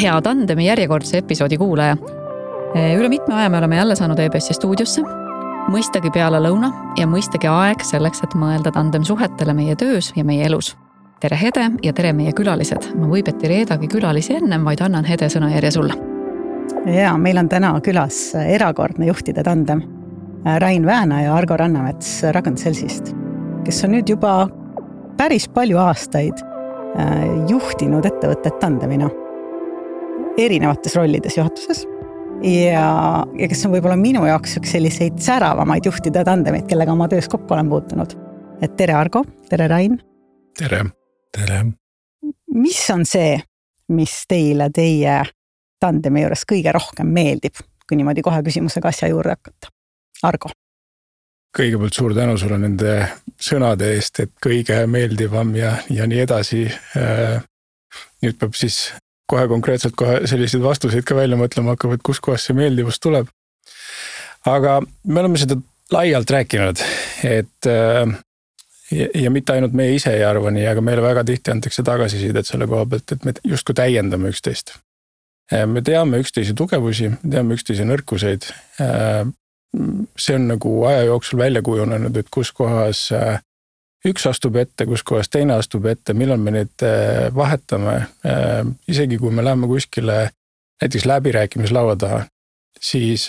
Hea tandemi järjekordse episoodi kuulaja. Üle mitme aja me oleme jälle saanud EBS-i stuudiosse. Mõistagi peale lõuna ja mõistagi aeg selleks, et mõelda tandem suhetele meie töös ja meie elus. Tere Hede ja tere meie külalised. Ma võibeti reedagi külalisi ennem, vaid annan Hede sõnajärje sulle. Ja, meil on täna külas erakordne juhtide tandem. Rain Vääna ja Argo Rannamets Rakendusseltsist, kes on nüüd juba päris palju aastaid juhtinud ettevõtted tandemina erinevates rollides juhatuses ja kes on võib-olla minu jaoks üks selliseid säravamaid juhtide tandemid, kellega oma töös kokku olen puutunud. Et tere Argo, tere Rain. Tere. Tere. Mis on see, mis teile teie tandemi juures kõige rohkem meeldib, kui niimoodi kohe küsimusega asja juurde hakata? Argo. Kõigepealt suur tänu sulle nende sõnade eest, et kõige meeldivam ja nii edasi. Nüüd peab siis kohe konkreetselt selliseid vastuseid ka välja mõtlema hakkab, et kus kohas see meeldivus tuleb. Aga me oleme seda laialt rääkinud, et ja mitte ainult meie ise ei arva nii, aga meile väga tihti antakse tagasisidet selle koha pealt, et me justkui täiendame üksteist. Me teame üksteise tugevusi, me teame üksteise nõrkuseid. See on nagu aja jooksul välja kujunenud, et kus kohas üks astub ette, kus kohas teine astub ette, millal me neid vahetame. Isegi kui me läheme kuskile näiteks läbirääkimislaua taha, siis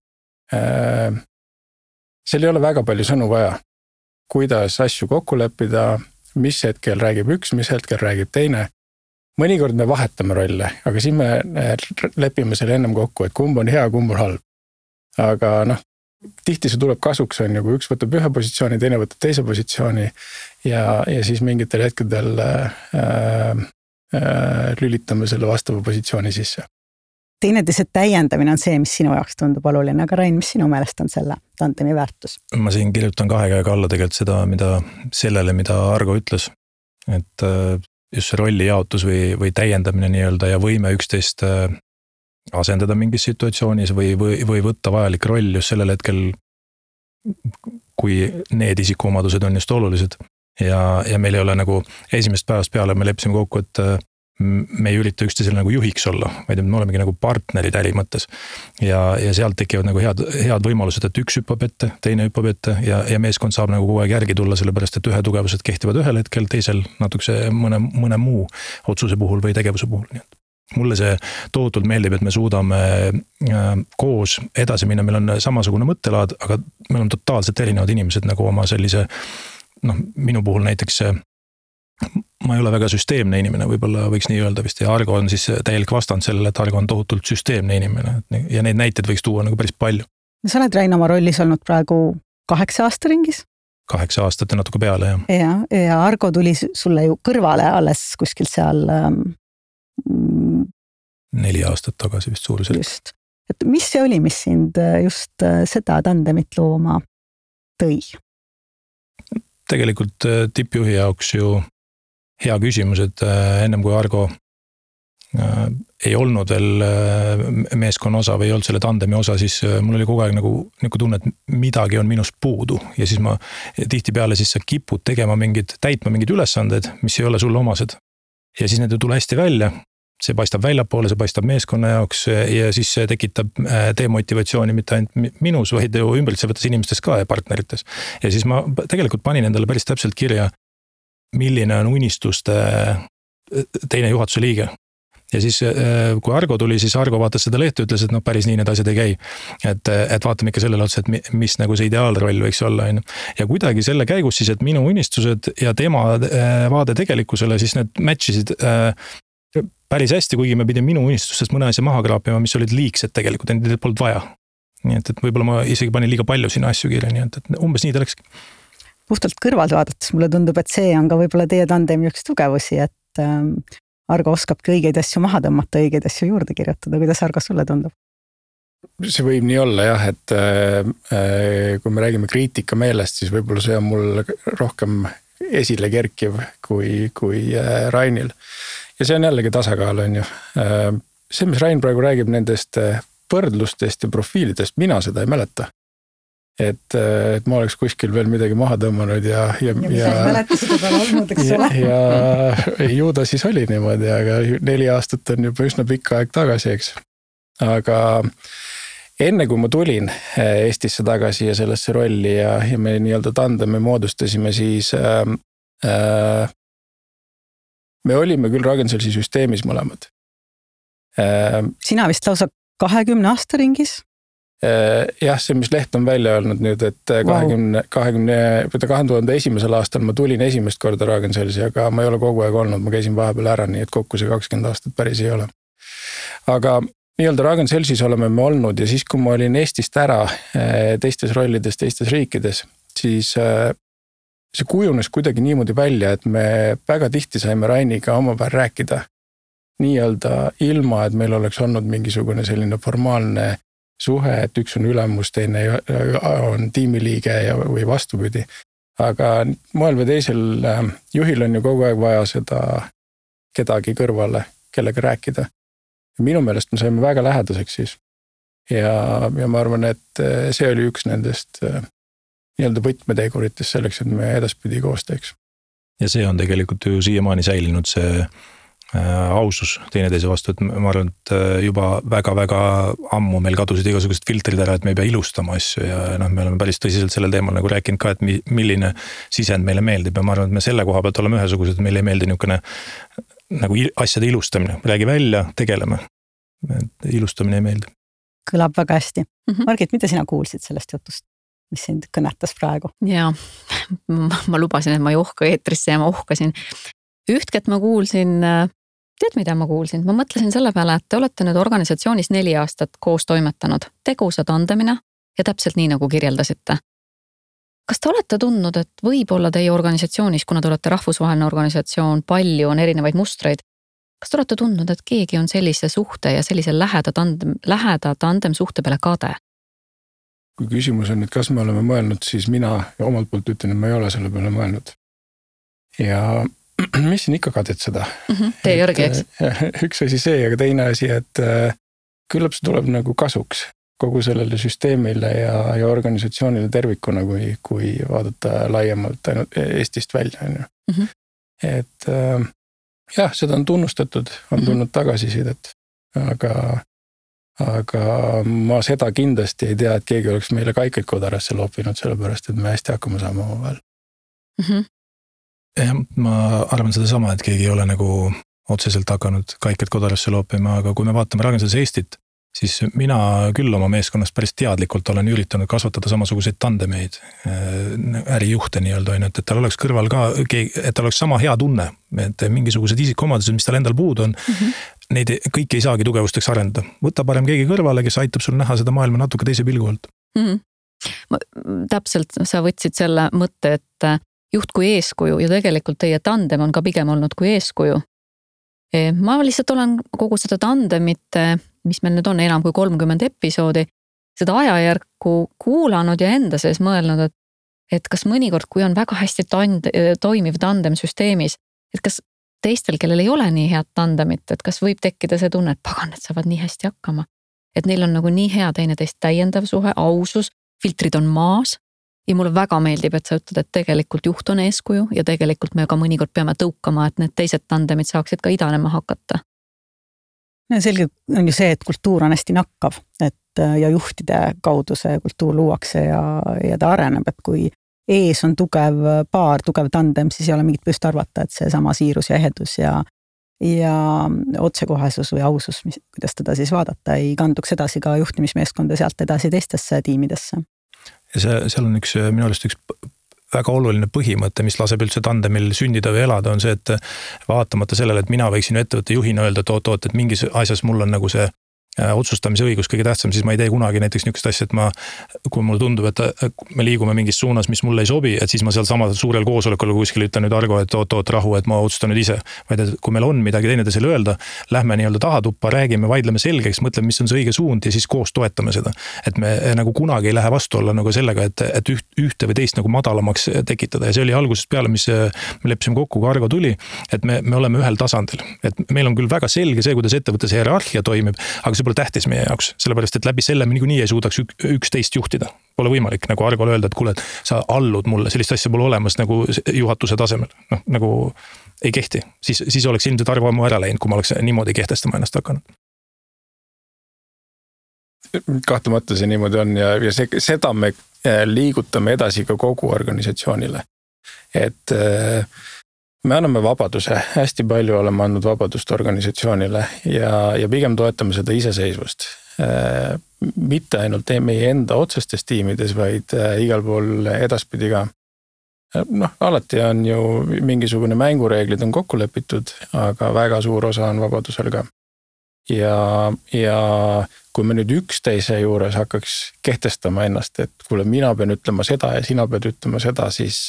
seal ei ole väga palju sõnu vaja. Kuidas asju kokku leppida, mis hetkel räägib üks, mis hetkel räägib teine. Mõnikord me vahetame rolle, aga siis me lepime selle ennem kokku, et kumb on hea, kumb on halb. Aga tihti see tuleb kasuks, on kui üks võtab ühe positsiooni, teine võtab teise positsiooni ja siis mingitel hetkedel lülitame selle vastava positsiooni sisse. Teineteise täiendamine on see, mis sinu jaoks tundub oluline, aga Rain, mis sinu meelest on selle tandemi väärtus? Ma siin kirjutan kahe käega alla tegelikult seda, mida Argo ütles, et just see rolli jaotus või täiendamine nii-öelda ja võime üksteist asendada mingis situatsioonis või võtta vajalik roll just sellel hetkel, kui need isikuomadused on just olulised. Ja meil ei ole nagu esimest päevast peale me leppisime kokku, et me ei ürita üksteisele nagu juhiks olla, vaid me olemegi nagu partnerid äri mõttes. Ja sealt tekivad nagu head võimalused, et üks hüppab ette, teine hüppab ette ja meeskond saab nagu kogu aeg järgi tulla, sellepärast et ühe tugevused kehtivad ühel hetkel, teisel natukese mõne muu otsuse puhul või tegevuse puhul. Nii et mulle see tohutult meeldib, et me suudame koos edasi minna, meil on samasugune mõttelaad, aga meil on totaalselt erinevad inimesed nagu oma sellise, minu puhul näiteks ma ei ole väga süsteemne inimene, võib-olla võiks nii öelda vist, ja Argo on siis täielik vastand sellele, et Argo on tohutult süsteemne inimene ja neid näiteid võiks tuua nagu päris palju. Sa oled Rain oma rollis olnud praegu 8 aasta ringis? 8 aastat ja natuke peale, jah. Ja Argo tuli sulle ju kõrvale alles kuskil seal 4 aastat tagasi vist suuruselt. Just. Et mis see oli, mis sind just seda tandemit looma tõi? Tegelikult tippjuhi jaoks ju hea küsimus, et ennem kui Argo ei olnud veel meeskonna osa või ei olnud selle tandemi osa, siis mul oli kogu aeg nagu tunne, et midagi on minust puudu ja siis ma tihtipeale siis sa kipud täitma mingid ülesanded, mis ei ole sulle omased. Ja siis need ei tule hästi välja, see paistab väljapoole, see paistab meeskonna jaoks ja siis see tekitab demotivatsiooni mitte ainult minus, vaid ju ümbritsevates inimestes ka ja partnerites. Ja siis ma tegelikult panin endale päris täpselt kirja, milline on unistuste teine juhatuse liige. Ja siis kui Argo tuli, siis Argo vaatas seda lehte, ütles, et päris nii need asjad ei käi. Et vaatame ikka sellele otsa, et mis nagu see ideaalroll võiks olla. Ja kuidagi selle käigus siis, et minu unistused ja tema vaade tegelikkusele, siis need matchisid päris hästi, kuigi me pidime minu unistustest mõne asja maha kraapima, mis olid liigsed tegelikult, neid polnud vaja. Nii et võib-olla ma isegi panin liiga palju sinna asju kirja, nii et umbes nii ta läkski. Puhtalt kõrvalt vaadates mulle tundub, et see on ka võib-olla teie tandemi üks tugevusi, et Argo oskabki õigeid asju maha tõmmata, õigeid asju juurde kirjutada. Kuidas Argo sulle tundub? See võib nii olla jah, et kui me räägime kriitika meelest, siis võib-olla see on mul rohkem esile kerkiv kui Rainil. Ja see on jällegi tasakaal, on ju. See, mis Rain praegu räägib nendest võrdlustest ja profiilidest, mina seda ei mäleta. et ma oleks kuskil veel midagi maha tõmmanud ja mäletused peal olnud, eks ole. Ja ju ta siis oli niimoodi, aga 4 aastat on juba üsna pikk aeg tagasi, eks. Aga enne kui ma tulin Eestisse tagasi ja sellesse rolli ja me nii-öelda tandemi moodustasime, siis me olime küll Ragn-Sellsi süsteemis mõlemad. Sina vist lausa 20 aasta ringis? Jah, see, mis leht on välja öelnud nüüd, et 2001. aastal ma tulin esimest korda Ragn-Sellsi, aga ma ei ole kogu aeg olnud, ma käisin vahepeal ära, nii et kokku see 20 aastat päris ei ole. Aga nii-öelda Ragn-Sellsis oleme me olnud ja siis, kui ma olin Eestist ära teistes rollides, teistes riikides, siis see kujunes kuidagi niimoodi välja, et me väga tihti saime Rainiga omavahel rääkida nii-öelda ilma, et meil oleks olnud mingisugune selline formaalne suhe, et üks on ülemus, teine on tiimiliige või vastupidi. Aga moel või teisel juhil on ju kogu aeg vaja seda kedagi kõrvale, kellega rääkida. Minu meelest me saime väga lähedaseks siis. Ja ma arvan, et see oli üks nendest nii-öelda võtmeteguritest selleks, et me edaspidi koos teeks. Ja see on tegelikult ju siiamaani säilinud see ausus teineteise vastu, et ma arvan, et juba väga-väga ammu meil kadusid igasugused filtrid ära, et me ei pea ilustama asju ja me oleme päris tõsiselt sellel teemal nagu rääkinud ka, et milline sisend meile meeldib ja ma arvan, et me selle koha pealt oleme ühesugused, et meile ei meeldi niisugune nagu asjade ilustamine, räägi välja, tegeleme, et ilustamine ei meeldi. Kõlab väga hästi. Margit, mida sina kuulsid sellest jutust, mis sind kõnetas praegu? Jaa, ma lubasin, et ma ei uhka eetrisse ja ma uhkasin. Ühtket ma kuulsin, tead mida ma kuulsin? Ma mõtlesin selle peale, et te olete nüüd organisatsioonis 4 aastat koos toimetanud, tegusa tandemina ja täpselt nii, nagu kirjeldasite. Kas te olete tundnud, et võib-olla teie organisatsioonis, kuna te olete rahvusvaheline organisatsioon, palju on erinevaid mustreid, kas te olete tundnud, et keegi on sellise suhte ja sellise läheda tandem suhte peale kade? Kui küsimus on, et kas me oleme mõelnud, siis mina ja omalt poolt ütlen, et ma ei ole selle peale mõelnud. Ja mis siin ikka kadet seda? Tee järgi, eks? Üks asi see, aga teine asi, et küllap see tuleb nagu kasuks kogu sellele süsteemile ja organisatsioonile tervikuna, kui vaadata laiemalt ainult Eestist välja. Et jah, seda on tunnustatud, on tulnud tagasisidet, aga ma seda kindlasti ei tea, et keegi oleks meile kaikaid kodarasse loopinud, sellepärast, et me hästi hakkama saame omavahel. Ja ma arvan seda sama, et keegi ei ole nagu otseselt hakanud kaiket kodarasse loopima, aga kui me vaatame Ragn-Sellsi Eestit, siis mina küll oma meeskonnast päris teadlikult olen üritanud kasvatada samasuguseid tandemeid, ärijuhte nii-öelda, et tal oleks kõrval ka, et tal oleks sama hea tunne, et mingisugused isikuomadused, mis tal endal puudu on, neid kõik ei saagi tugevusteks arendada. Võta parem keegi kõrvale, kes aitab sul näha seda maailma natuke teise pilgu alt. Täpselt, sa võtsid selle mõtte, et juht kui eeskuju ja tegelikult teie tandem on ka pigem olnud kui eeskuju. Ma lihtsalt olen kogu seda tandemit, mis meil nüüd on enam kui 30 episoodi, seda ajajärku kuulanud ja enda sees mõelnud, et kas mõnikord, kui on väga hästi toimiv tandem süsteemis, et kas teistel, kellel ei ole nii head tandemit, et kas võib tekkida see tunne, et pagan, et saavad nii hästi hakkama. Et neil on nagu nii hea teineteist täiendav suhe, ausus, filtrid on maas. Ja mulle väga meeldib, et sa ütled, et tegelikult juht on eeskuju ja tegelikult me ka mõnikord peame tõukama, et need teised tandemid saaksid ka idanema hakata. Selge on ju see, et kultuur on hästi nakkav, ja juhtide kaudu see kultuur luuakse ja ta areneb, et kui ees on tugev paar, tugev tandem, siis ei ole mingit põhjust arvata, et see sama siirus ja ehedus ja otsekohesus või ausus, kuidas teda siis vaadata, ei kanduks edasi ka juhtimismeeskonda sealt edasi teistesse tiimidesse. Ja seal on minu arust üks väga oluline põhimõte, mis laseb üldse tandemil sündida või elada, on see, et vaatamata sellele, et mina võiksin ettevõtte juhina öelda, et mingis asjas mul on nagu see otsustamise õigus kõige tähtsam, siis ma ei tee kunagi näiteks niisugust asja, et kui mulle tundub, et me liigume mingis suunas, mis mulle ei sobi, et siis ma seal sama suurel koosolekul kuskil ütlen nüüd Argo, et oot rahu, et ma otsustan nüüd ise. Vaid et kui meil on midagi teineteisele öelda, lähme nii-öelda tahatuppa, räägime, vaidleme selgeks, mõtleme, mis on see õige suund ja siis koos toetame seda. Et me nagu kunagi ei lähe vastu olla nagu sellega, et ühte või teist nagu madalamaks tekitada. Ja see oli algusest peale, mis me leppisime kokku, kui Argo tuli, et me oleme ühel tasandil. Et meil on küll väga selge see, kuidas ettevõttes hierarhia toimib, aga see pole tähtis meie jaoks, sellepärast et läbi selle me niikuinii ei suudaks üksteist juhtida. Pole võimalik nagu Argole öelda, et kuule, et sa allud mulle, sellist asja pole olemas nagu juhatuse tasemel. Nagu ei kehti. Siis oleks ilmselt Argo ammu ära läinud, kui ma oleks niimoodi kehtestama ennast hakanud. Kahtlemata see niimoodi on ja seda me liigutame edasi ka kogu organisatsioonile. Et me anname vabaduse, hästi palju oleme andnud vabadust organisatsioonile ja pigem toetame seda iseseisvust. Mitte ainult meie enda otsestes tiimides, vaid igal pool edaspidi ka. Alati on ju mingisugune mängureeglid on kokku lepitud, aga väga suur osa on vabadusel ka. Ja kui me nüüd üksteise juures hakkaks kehtestama ennast, et kuule, mina pean ütlema seda ja sina pead ütlema seda, siis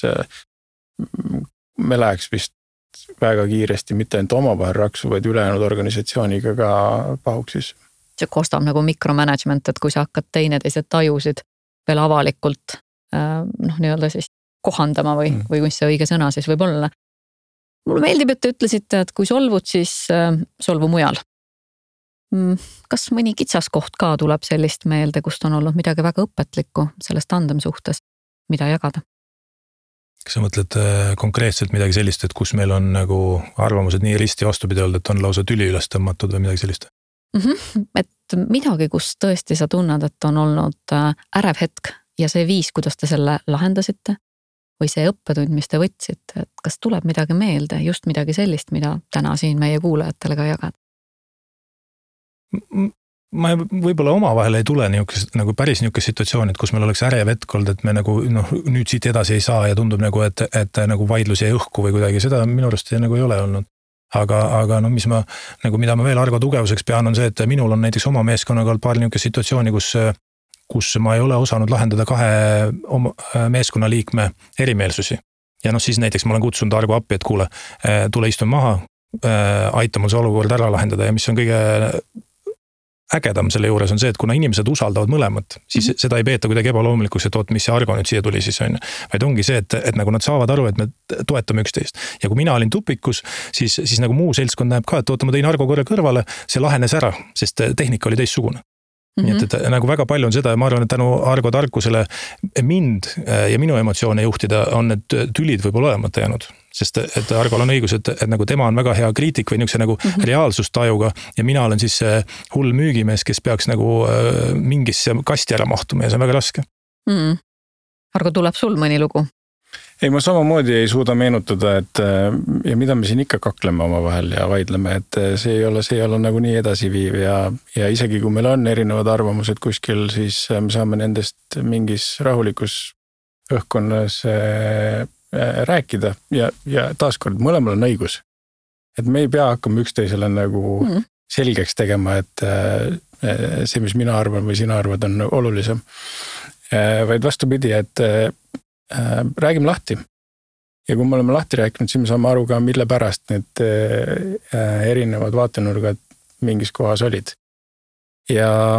me läheks vist väga kiiresti mitte ainult omavahel raksu, vaid ülejäänud organisatsiooniga ka pahuksis. See kostab nagu mikromanagement, et kui sa hakkad teineteised tajusid veel avalikult nii-öelda siis kohandama või mis see õige sõna siis võib olla. Mulle meeldib, et te ütlesite, et kui solvud, siis solvu mujal. Kas mõni kitsaskoht ka tuleb sellist meelde, kust on olnud midagi väga õpetlikku sellest tandem suhtes, mida jagada? Kas sa mõtled konkreetselt midagi sellist, et kus meil on nagu arvamused nii risti vastupidi olnud, et on lausa tüli üles tõmmatud või midagi sellist? Et midagi, kus tõesti sa tunned, et on olnud ärev hetk ja see viis, kuidas te selle lahendasite või see õppetund, mis te võtsite, et kas tuleb midagi meelde, just midagi sellist, mida täna siin meie kuulajatele ka jagad? Ma võib-olla omavahel ei tule nagu päris niisugune situatsioon, et kus meil oleks ärev hetk olnud, et me nagu nüüd siit edasi ei saa ja tundub nagu, et nagu vaidlusi ei õhku või kuidagi, seda minu arust nagu ei ole olnud. Aga mis mida ma veel Argo tugevuseks pean, on see, et minul on näiteks oma meeskonnaga olnud paar niisugune situatsiooni, kus ma ei ole osanud lahendada kahe meeskonnaliikme erimeelsusi. Ja siis näiteks ma olen kutsunud Argo appi, et kuule, tule istu maha, aita mul see olukord ära lahendada ja mis on kõige ägedam selle juures on see, et kuna inimesed usaldavad mõlemat, siis seda ei peeta kuidagi ebaloomulikuks, et mis see Argo nüüd siia tuli siis on. Vaid ongi see, et nagu nad saavad aru, et me toetame üksteist. Ja kui mina olin tupikus, siis nagu muu seltskond näeb ka, et ma tõin Argo korra kõrvale, see lahenes ära, sest tehnika oli teistsugune. Nii et nagu väga palju on seda ja ma arvan, et tänu Argo tarkusele mind ja minu emotsioone juhtida on need tülid võib-olla olemata jäänud. Sest et Argol on õigus, et nagu tema on väga hea kriitik või niisuguse nagu reaalsustajuga ja mina olen siis hull müügimees, kes peaks nagu mingisse kasti ära mahtuma ja see on väga raske. Argo, tuleb sul mõni lugu? Ei, ma samamoodi ei suuda meenutada, et ja mida me siin ikka kakleme omavahel ja vaidleme, et see ei ole nagu nii edasiviiv ja isegi kui meil on erinevad arvamused kuskil, siis me saame nendest mingis rahulikus õhkkonnas rääkida ja taaskord mõlemal on õigus. Et me ei pea hakkama üksteisele nagu selgeks tegema, et see, mis mina arvan või sina arvad, on olulisem. Vaid vastupidi, et räägime lahti. Ja kui me oleme lahti rääkinud, siis me saame aru ka, mille pärast need erinevad vaatenurgad mingis kohas olid. Ja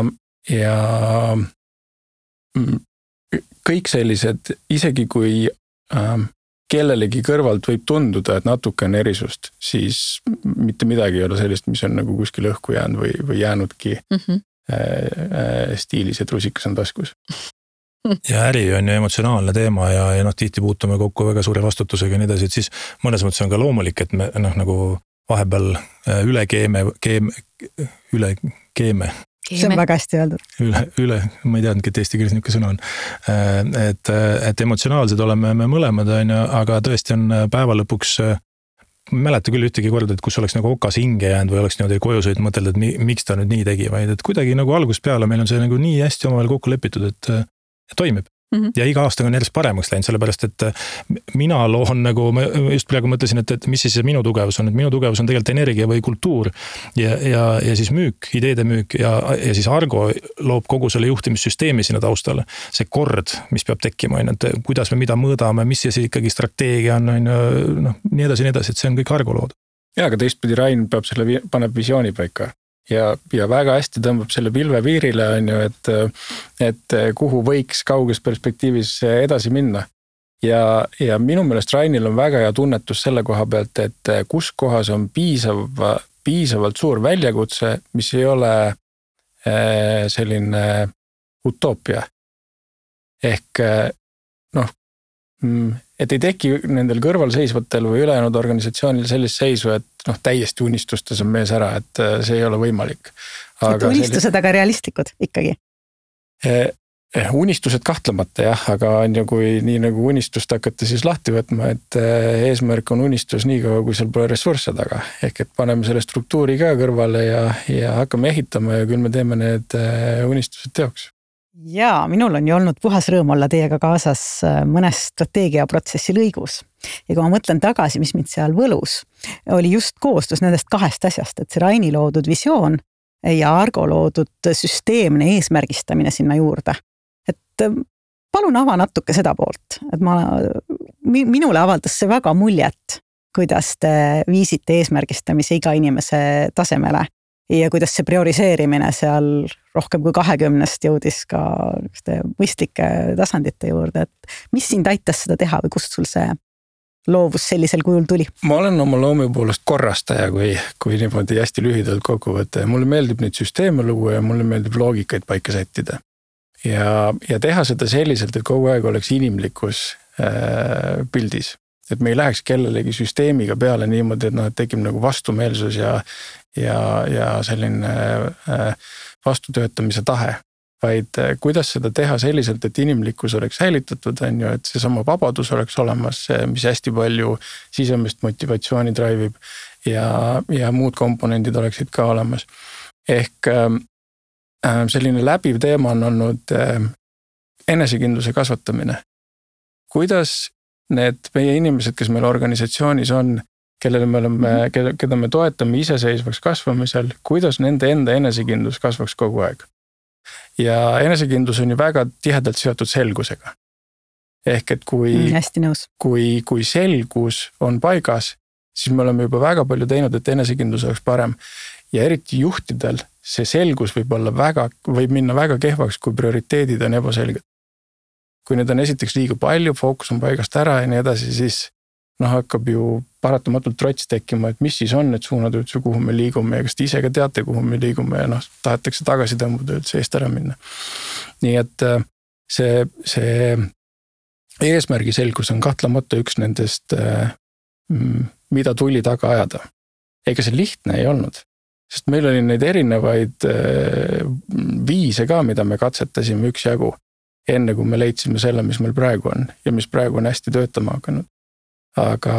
kõik sellised, isegi kui kellelegi kõrvalt võib tunduda, et natuke on erisust, siis mitte midagi ei ole sellist, mis on nagu kuskil õhku jäänud või jäänudki stiilis, et rusikas on taskus. Ja äri on ju emotsionaalne teema ja tihti puutume kokku väga suure vastutusega ja nii edasi, et siis mõnes mõttes on ka loomulik, et me nagu vahepeal üle keeme. See on väga hästi öeldud. Üle, ma ei teadnudki, et eesti keeles niisugune sõna on. Et emotsionaalsed oleme me mõlemad, aga tõesti on päeva lõpuks, ma mäleta küll ühtegi korda, et kus oleks nagu okas hinge jäänud või oleks niimoodi koju sõid mõtelda, et miks ta nüüd nii tegi, vaid et kuidagi nagu algusest peale meil on see nagu nii hästi omavahel kokku lepitud, et toimib. Ja iga aastaga on järjest paremaks läinud, sellepärast, et mina loon nagu, ma just praegu mõtlesin, et mis siis minu tugevus on, et minu tugevus on tegelikult energia või kultuur ja siis müük, ideede müük ja siis Argo loob kogu selle juhtimissüsteemi sinna taustale. See kord, mis peab tekkima, et kuidas me mida mõõdame, mis see ikkagi strateegia on, nii edasi, et see on kõik Argo lood. Ja, aga teistpidi Rain paneb visiooni paika. Ja väga hästi tõmbab selle pilve piirile, on ju, et kuhu võiks kauges perspektiivis edasi minna. Ja minu meelest Rainil on väga hea tunnetus selle koha pealt, et kus kohas on piisavalt suur väljakutse, mis ei ole selline utoopia. Ehk et ei teki nendel kõrvalseisvatel või ülejäänud organisatsioonil sellist seisu, et täiesti unistustes on mees ära, et see ei ole võimalik. Aga unistused aga realistlikud ikkagi? Unistused kahtlemata jah, aga nii nagu unistust hakata siis lahti võtma, et eesmärk on unistus nii kaua, kui seal pole ressursse taga. Ehk et paneme selle struktuuri ka kõrvale ja hakkame ehitama ja küll me teeme need unistused teoks. Jaa, minul on ju olnud puhas rõõm olla teiega kaasas mõnes strateegiaprotsessi lõigus. Ja kui ma mõtlen tagasi, mis mind seal võlus, oli just koostus nendest kahest asjast, et see Raini loodud visioon ja Argo loodud süsteemne eesmärgistamine sinna juurde. Et palun ava natuke seda poolt, et minule avaldas see väga muljet, kuidas te viisite eesmärgistamise iga inimese tasemele. Ja kuidas see prioriseerimine seal rohkem kui 20 jõudis ka mõistlike tasandite juurde, et mis sind aitas seda teha või kust sul see loovus sellisel kujul tuli? Ma olen oma loomi poolest korrastaja, kui niimoodi hästi lühidalt kokku võtta. Mulle meeldib neid süsteeme luua ja mulle meeldib loogikaid paika sättida. Ja teha seda selliselt, et kogu aeg oleks inimlikkus pildis. Et me ei läheks kellelegi süsteemiga peale niimoodi, et tekib nagu vastumeelsus ja selline vastutöötamise tahe. Vaid kuidas seda teha selliselt, et inimlikkus oleks säilitatud, et see sama vabadus oleks olemas, mis hästi palju sisemist motivatsiooni draivib ja muud komponendid oleksid ka olemas. Ehk selline läbiv teema on olnud enesekindluse kasvatamine. Kuidas need meie inimesed, kes meil organisatsioonis on, keda me toetame iseseisvaks kasvamisel, kuidas nende enda enesekindlus kasvaks kogu aeg. Ja enesekindlus on ju väga tihedalt seotud selgusega. Ehk et kui selgus on paigas, siis me oleme juba väga palju teinud, et enesekindlus oleks parem. Ja eriti juhtidel see selgus võib minna väga kehvaks, kui prioriteedid on ebaselged. Kui need on esiteks liiga palju, fookus on paigast ära ja nii edasi, siis hakkab ju paratamatult trots tekkima, et mis siis on need suunad üldse, kuhu me liigume ja kas te ise ka teate, kuhu me liigume ja tahetakse tagasi tõmbuda üldse eest ära minna. Nii et see eesmärgi selgus on kahtlemata üks nendest, mida tuli taga ajada. Ega see lihtne ei olnud, sest meil oli neid erinevaid viise ka, mida me katsetasime üksjagu. Enne kui me leidsime selle, mis meil praegu on ja mis praegu on hästi töötama hakanud. Aga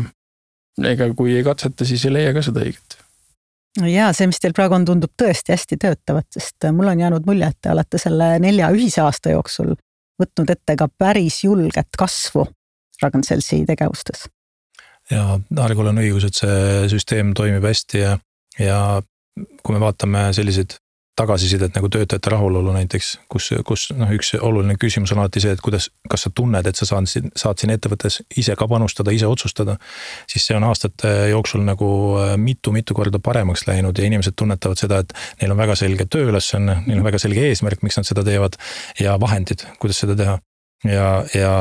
ega kui ei katseta, siis ei leia ka seda õiget. Jaa, see, mis teil praegu on, tundub tõesti hästi töötavat, sest mul on jäänud mulje, et te olete selle 4 ühise aasta jooksul võtnud ette ka päris julget kasvu Ragn-Sellsi tegevustes. Ja Argol on õigus, et see süsteem toimib hästi ja kui me vaatame selliseid tagasisidet nagu töötajate rahulolu näiteks, kus üks oluline küsimus on alati see, et kas sa tunned, et sa saad siin ettevõttes ise ka panustada, ise otsustada, siis see on aastate jooksul nagu mitu korda paremaks läinud ja inimesed tunnetavad seda, et neil on väga selge tööülesanne, neil on väga selge eesmärk, miks nad seda teevad ja vahendid, kuidas seda teha. Ja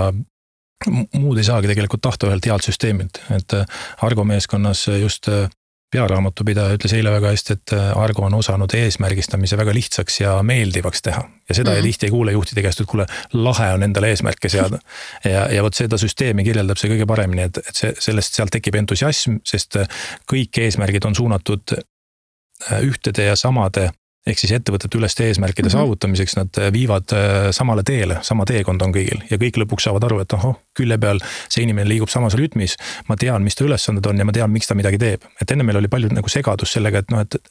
muud ei saagi tegelikult tahta ühelt healt süsteemilt, et Argo meeskonnas just pearaamatupidaja ütles eile väga hästi, et Argo on osanud eesmärgistamise väga lihtsaks ja meeldivaks teha. Ja seda tihti ei kuule juhtide käest, et kuule, lahe on endale eesmärke seada. Ja võt seda süsteemi kirjeldab see kõige paremini, et sealt tekib entusiasm, sest kõik eesmärgid on suunatud ühtede ja samade ehk siis ettevõtete üleste eesmärkide saavutamiseks, nad viivad samale teele, sama teekond on kõigil ja kõik lõpuks saavad aru, et külje peal see inimene liigub samas rütmis, ma tean, mis ta ülesanded on ja ma tean, miks ta midagi teeb. Et enne meil oli palju nagu segadus sellega, et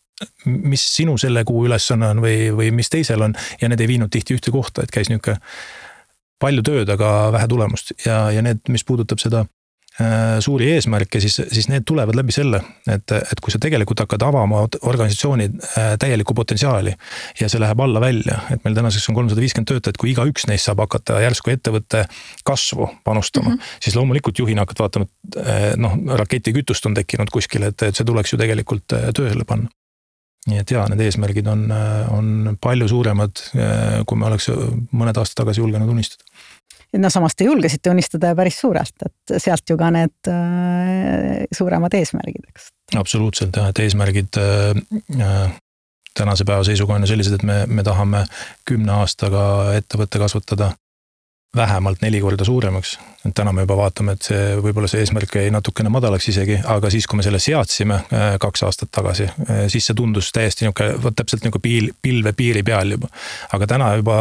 mis sinu selle kuu ülesanne on või mis teisel on ja need ei viinud tihti ühte kohta, et käis niisugune palju tööd, aga vähe tulemust ja need, mis puudutab seda suuri eesmärke, siis need tulevad läbi selle, et kui sa tegelikult hakkad avama organisatsiooni täielikku potentsiaali ja see läheb alla välja, et meil tänaseks on 350 töötajat, kui iga üks neist saab hakata järsku ettevõtte kasvu panustama, siis loomulikult juhina hakkad vaatama, raketikütust on tekkinud kuskil, et see tuleks ju tegelikult tööle panna. Nii et need eesmärgid on palju suuremad, kui me oleks mõned aastad tagasi julgenud unistada. Samas te julgesite unistada päris suurelt, et sealt ju ka need suuremad eesmärgid. Eks? Absoluutselt, et eesmärgid tänase päeva seisuga on ju sellised, et me tahame 10 aastaga ettevõtte kasvatada vähemalt 4 korda suuremaks. Täna me juba vaatame, et võib-olla see eesmärk jäi natukene madalaks isegi, aga siis, kui me selle seadsime 2 aastat tagasi, siis see tundus täiesti täpselt pilve piiri peal juba. Aga täna juba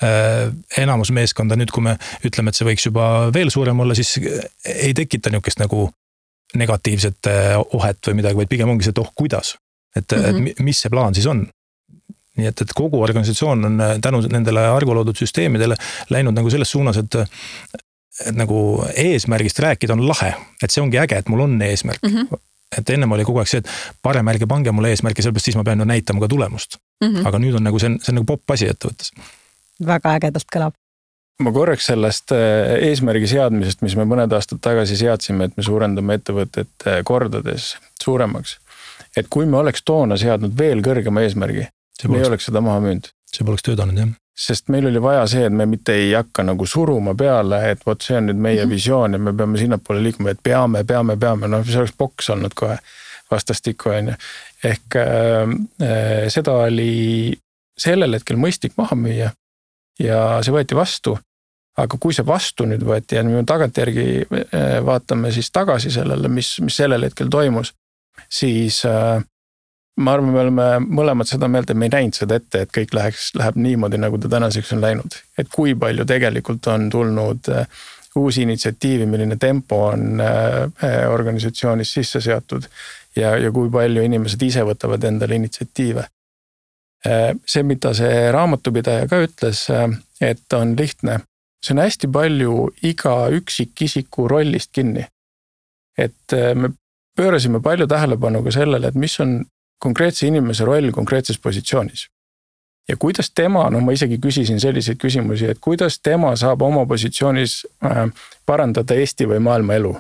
enamus meeskonda, nüüd kui me ütleme, et see võiks juba veel suurem olla, siis ei tekita niisugust nagu negatiivset ohet või midagi, vaid pigem ongi see, et kuidas. Et mis see plaan siis on? Nii et kogu organisatsioon on tänu nendele Argo loodud süsteemidele läinud nagu selles suunas, et nagu eesmärgist rääkida on lahe. Et see ongi äge, et mul on eesmärk. Et ennem oli kogu aeg see, et parem ärge pange mulle eesmärki, sellepärast siis ma pean näitama ka tulemust. Aga nüüd on nagu see on nagu popp asi ettevõttes. Väga ägedalt kõlab. Ma korraks sellest eesmärgi seadmisest, mis me mõned aastad tagasi seadsime, et me suurendame ettevõtet kordades suuremaks. Et kui me oleks toona seadnud veel kõrgema eesmärgi, me ei oleks seda maha müünud. See poleks töötanud, jah. Sest meil oli vaja see, et me mitte ei hakka nagu suruma peale, et vot see on nüüd meie visioon ja me peame sinnapoole liikuma, et peame. See oleks boks olnud kohe vastastikku. Ehk seda oli sellel hetkel mõistlik maha müüa ja see võeti vastu. Aga kui see vastu nüüd võeti ja me tagantjärgi vaatame siis tagasi sellele, mis sellel hetkel toimus, siis ma arvan, me oleme mõlemad seda meelt, et me ei näinud seda ette, et kõik läheb niimoodi, nagu ta tänaseks on läinud. Et kui palju tegelikult on tulnud uusi initsiatiivi, milline tempo on organisatsioonis sisse seatud ja kui palju inimesed ise võtavad endale initsiatiive. See, mida see raamatupidaja ka ütles, et on lihtne, see on hästi palju iga üksikisiku rollist kinni. Et me pöörasime palju tähelepanu ka sellele, et mis on konkreetse inimese roll konkreetses positsioonis. Ja kuidas tema, ma isegi küsisin selliseid küsimusi, et kuidas tema saab oma positsioonis parandada Eesti või maailma elu.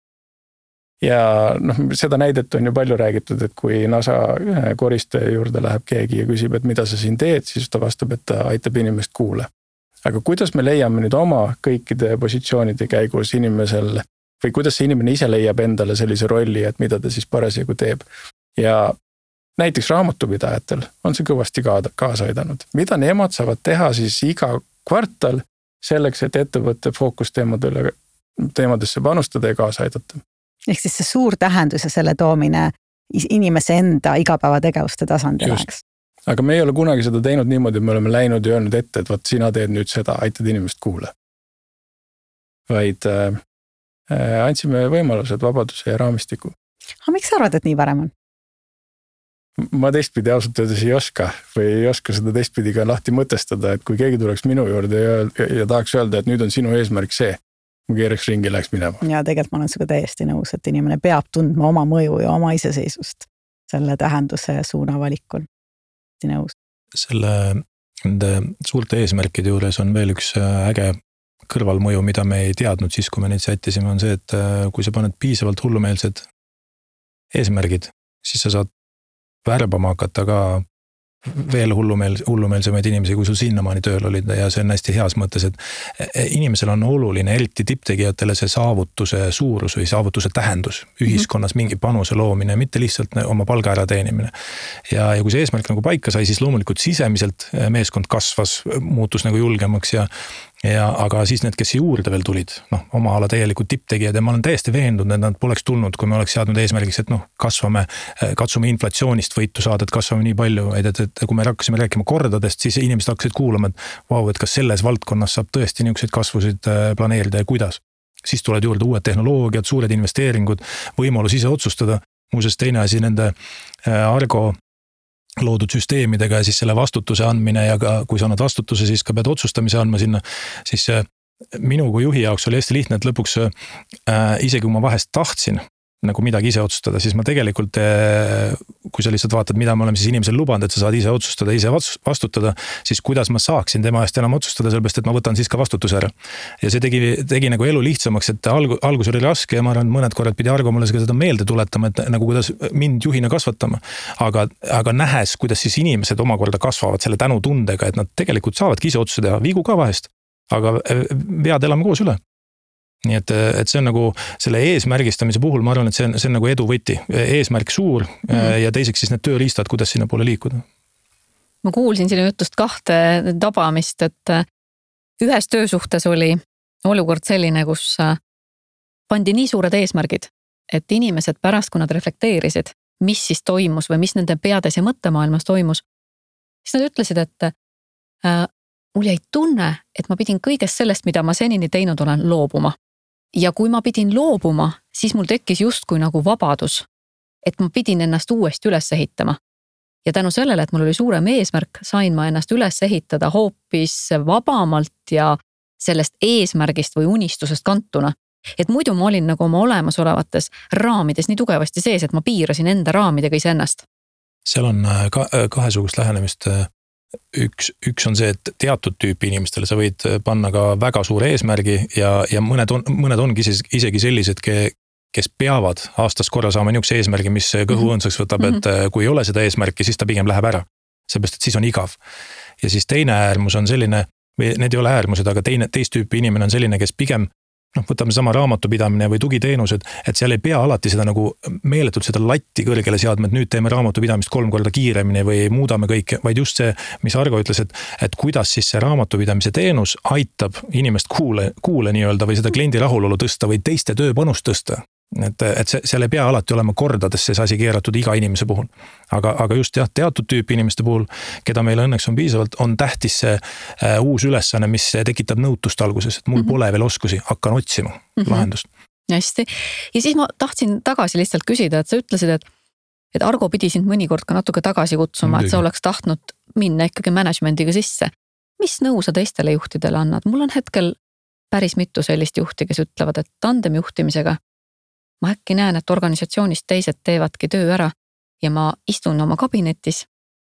Ja seda näidet on ju palju räägitud, et kui NASA koristaja juurde läheb keegi ja küsib, et mida sa siin teed, siis ta vastab, et ta aitab inimest kuule. Aga kuidas me leiame nüüd oma kõikide positsioonide käigus inimesel või kuidas see inimene ise leiab endale sellise rolli, et mida ta siis parasjagu teeb. Ja näiteks raamatupidajatel on see kõvasti kaasa aidanud. Mida nemad saavad teha siis iga kvartal selleks, et ettevõtte fookusteemadesse panustada ja kaasa aidata. Ehk siis see suur tähendus ja selle toomine inimese enda igapäevategevuste tasandil. Aga me ei ole kunagi seda teinud niimoodi, me oleme läinud ja öelnud ette, et sina teed nüüd seda, aitad inimest kuule. Vaid andsime võimalused, vabaduse ja raamistiku. Aga miks sa arvad, et nii parem on? Ma teistpidi ausalt öeldes ei oska või ei oska seda teistpidi ka lahti mõtestada, et kui keegi tuleks minu juurde ja tahaks öelda, et nüüd on sinu eesmärk see, ma keeraks ringi, läheks minema. Ja tegelikult ma olen sinuga täiesti nõus, et inimene peab tundma oma mõju ja oma iseseisvust selle tähenduse ja suuna valikul. Nõus. Nende suurte eesmärkide juures on veel üks äge kõrvalmõju, mida me ei teadnud siis, kui me neid sättisime, on see, et kui sa paned piisavalt hullumeelsed eesmärgid, siis sa saad värbama hakata ka veel hullumeelsemaid inimesi, kui sul sinnamaani tööl olid ja see on hästi heas mõttes, et inimesel on oluline, eriti tipptegijatele see saavutuse suurus või saavutuse tähendus, ühiskonnas mingi panuse loomine, mitte lihtsalt oma palga ära teenimine. Ja kui see eesmärk nagu paika sai, siis loomulikult sisemiselt meeskond kasvas, muutus nagu julgemaks aga siis need, kes juurde veel tulid, oma ala täielikult tipptegijad ja ma olen täiesti veendunud, et nad poleks tulnud, kui me oleks seadnud eesmärgiks, et katsume inflatsioonist võitu saada, et kasvame nii palju, et kui me hakkasime rääkima kordadest, siis inimesed hakkasid kuulama, et kas selles valdkonnas saab tõesti niisuguseid kasvusid planeerida ja kuidas. Siis tulevad juurde uued tehnoloogiad, suured investeeringud, võimalus ise otsustada. Muuseas teine asi nende Argo loodud süsteemidega ja siis selle vastutuse andmine ja ka, kui sa annad vastutuse, siis ka pead otsustamise andma sinna, siis minu kui juhi jaoks oli hästi lihtne, et lõpuks isegi kui ma vahest tahtsin nagu midagi ise otsustada, siis ma tegelikult, kui sa lihtsalt vaatad, mida me oleme siis inimesel lubanud, et sa saad ise otsustada, ise vastutada, siis kuidas ma saaksin tema eest enam otsustada, sellepärast, et ma võtan siis ka vastutuse ära. Ja see tegi nagu elu lihtsamaks, et algus oli raske ja ma arvan, mõned korrad pidi Argo mulle seda meelde tuletama, et nagu kuidas mind juhina kasvatama. Aga nähes, kuidas siis inimesed omakorda kasvavad selle tänutundega, et nad tegelikult saavadki ise otsustada, viigu ka vahest, aga vead elame koos üle. Nii et see on nagu selle eesmärgistamise puhul, ma arvan, et see on nagu edu võti. Eesmärk suur ja teiseks siis need tööriistad, kuidas sinna poole liikuda. ma kuulsin sinu jutust 2 tabamist, et ühes töösuhtes oli olukord selline, kus pandi nii suured eesmärgid, et inimesed pärast, kui nad reflekteerisid, mis siis toimus või mis nende peades ja mõttemaailmas toimus, siis nad ütlesid, et mul jäi tunne, et ma pidin kõigest sellest, mida ma senini teinud olen, loobuma. Ja kui ma pidin loobuma, siis mul tekkis justkui nagu vabadus, et ma pidin ennast uuesti üles ehitama. Ja tänu sellele, et mul oli suurem eesmärk, sain ma ennast üles ehitada hoopis vabamalt ja sellest eesmärgist või unistusest kantuna. Et muidu ma olin nagu oma olemasolevates raamides nii tugevasti sees, et ma piirasin enda raamidega iseennast. Seal on kahesugust lähenemist. Üks on see, et teatud tüüpi inimestele sa võid panna ka väga suure eesmärgi ja mõned ongi isegi sellised, kes peavad aastas korra saama niisuguse eesmärgi, mis kõhu õõnsaks võtab, et kui ei ole seda eesmärki, siis ta pigem läheb ära. Seepärast, et siis on igav. Ja siis teine äärmus on selline, või need ei ole äärmused, aga teist tüüpi inimene on selline, kes pigem võtame sama raamatupidamine või tugiteenused, et seal ei pea alati seda nagu meeletult seda latti kõrgele seadma, et nüüd teeme raamatupidamist 3 korda kiiremini või muudame kõike, vaid just see, mis Argo ütles, et kuidas siis see raamatupidamise teenus aitab inimest kuule nii-öelda või seda kliendi rahulolu tõsta või teiste tööpanust tõsta. Et seal ei pea alati olema kordades see asi keeratud iga inimese puhul. Aga just teatud tüüpi inimeste puhul, keda meil õnneks on piisavalt, on tähtis see uus ülesanne, mis tekitab nõutust alguses, et mul pole veel oskusi, hakkan otsima lahendust. Hästi. Ja siis ma tahtsin tagasi lihtsalt küsida, et sa ütlesid, et Argo pidi sind mõnikord ka natuke tagasi kutsuma, et sa oleks tahtnud minna ikkagi managemendiga sisse. Mis nõu sa teistele juhtidele annad? Mul on hetkel päris mitu sellist juhti, kes ütlevad, et tandem juhtimisega ma äkki näen, et organisatsioonist teised teevadki töö ära ja ma istun oma kabinetis,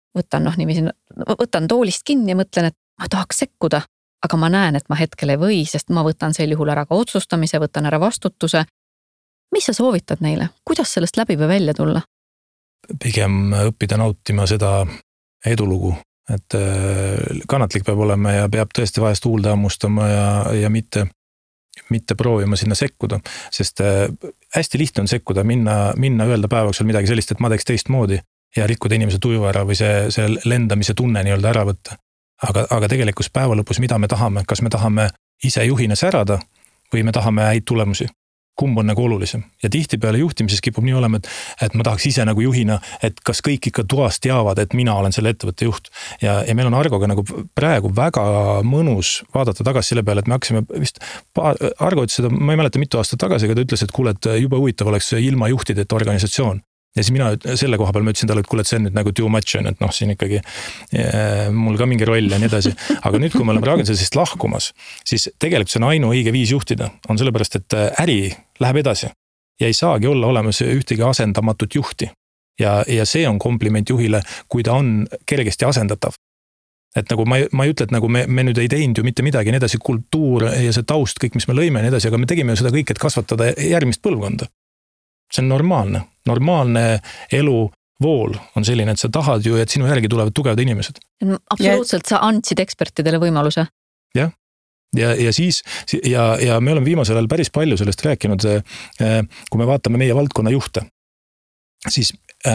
võtan toolist kinni ja mõtlen, et ma tahaks sekkuda, aga ma näen, et ma hetkel ei või, sest ma võtan sel juhul ära ka otsustamise, võtan ära vastutuse. Mis sa soovitad neile? Kuidas sellest läbi või välja tulla? Pigem õppida nautima seda edulugu, et kannatlik peab olema ja peab tõesti vahest huulde ammustama ja mitte proovima sinna sekkuda, sest hästi lihtne on sekkuda, minna öelda päevaks veel midagi sellist, et ma teeks teistmoodi ja rikkuda inimese tuju ära või see lendamise tunne nii-öelda ära võtta. Aga tegelikult päeva lõpus, mida me tahame, kas me tahame ise juhina särada või me tahame häid tulemusi? Kumb on nagu olulisem. Ja tihtipeale juhtimises kipub nii olema, et ma tahaks ise nagu juhina, et kas kõik ikka toast teavad, et mina olen selle ettevõtte juht. Ja meil on Argoga nagu praegu väga mõnus vaadata tagasi selle peale, et me hakkasime vist, Argo ütles seda, ma ei mäleta mitu aastat tagasi, aga ta ütles, et kuule, et juba huvitav oleks ilma juhtideta organisatsioon. Ja siis mina selle koha peal ma ütlesin talle, et kuule, et see on nüüd nagu too much on, et siin ikkagi mul ka mingi roll ja nii edasi. Aga nüüd, kui me oleme Ragn-Sellsist lahkumas, siis tegelikult see on ainuõige viis juhtida. On sellepärast, et äri läheb edasi ja ei saagi olla olemas ühtegi asendamatut juhti. Ja see on kompliment juhile, kui ta on kergesti asendatav. Et nagu ma ei ütle, et nagu me nüüd ei teinud ju mitte midagi, nii edasi kultuur ja see taust, kõik, mis me lõime ja nii edasi, aga me tegime ju seda kõik, et kasvatada järgmist põlvkonda. See on normaalne elu vool on selline, et sa tahad ju, et sinu järgi tulevad tugevad inimesed. Absoluutselt, sa andsid ekspertidele võimaluse. Jah. Ja siis, ja me oleme viimasel ajal päris palju sellest rääkinud, kui me vaatame meie valdkonna juhte, siis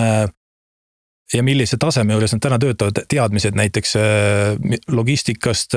ja millise taseme juures nad täna töötavad, teadmised näiteks logistikast,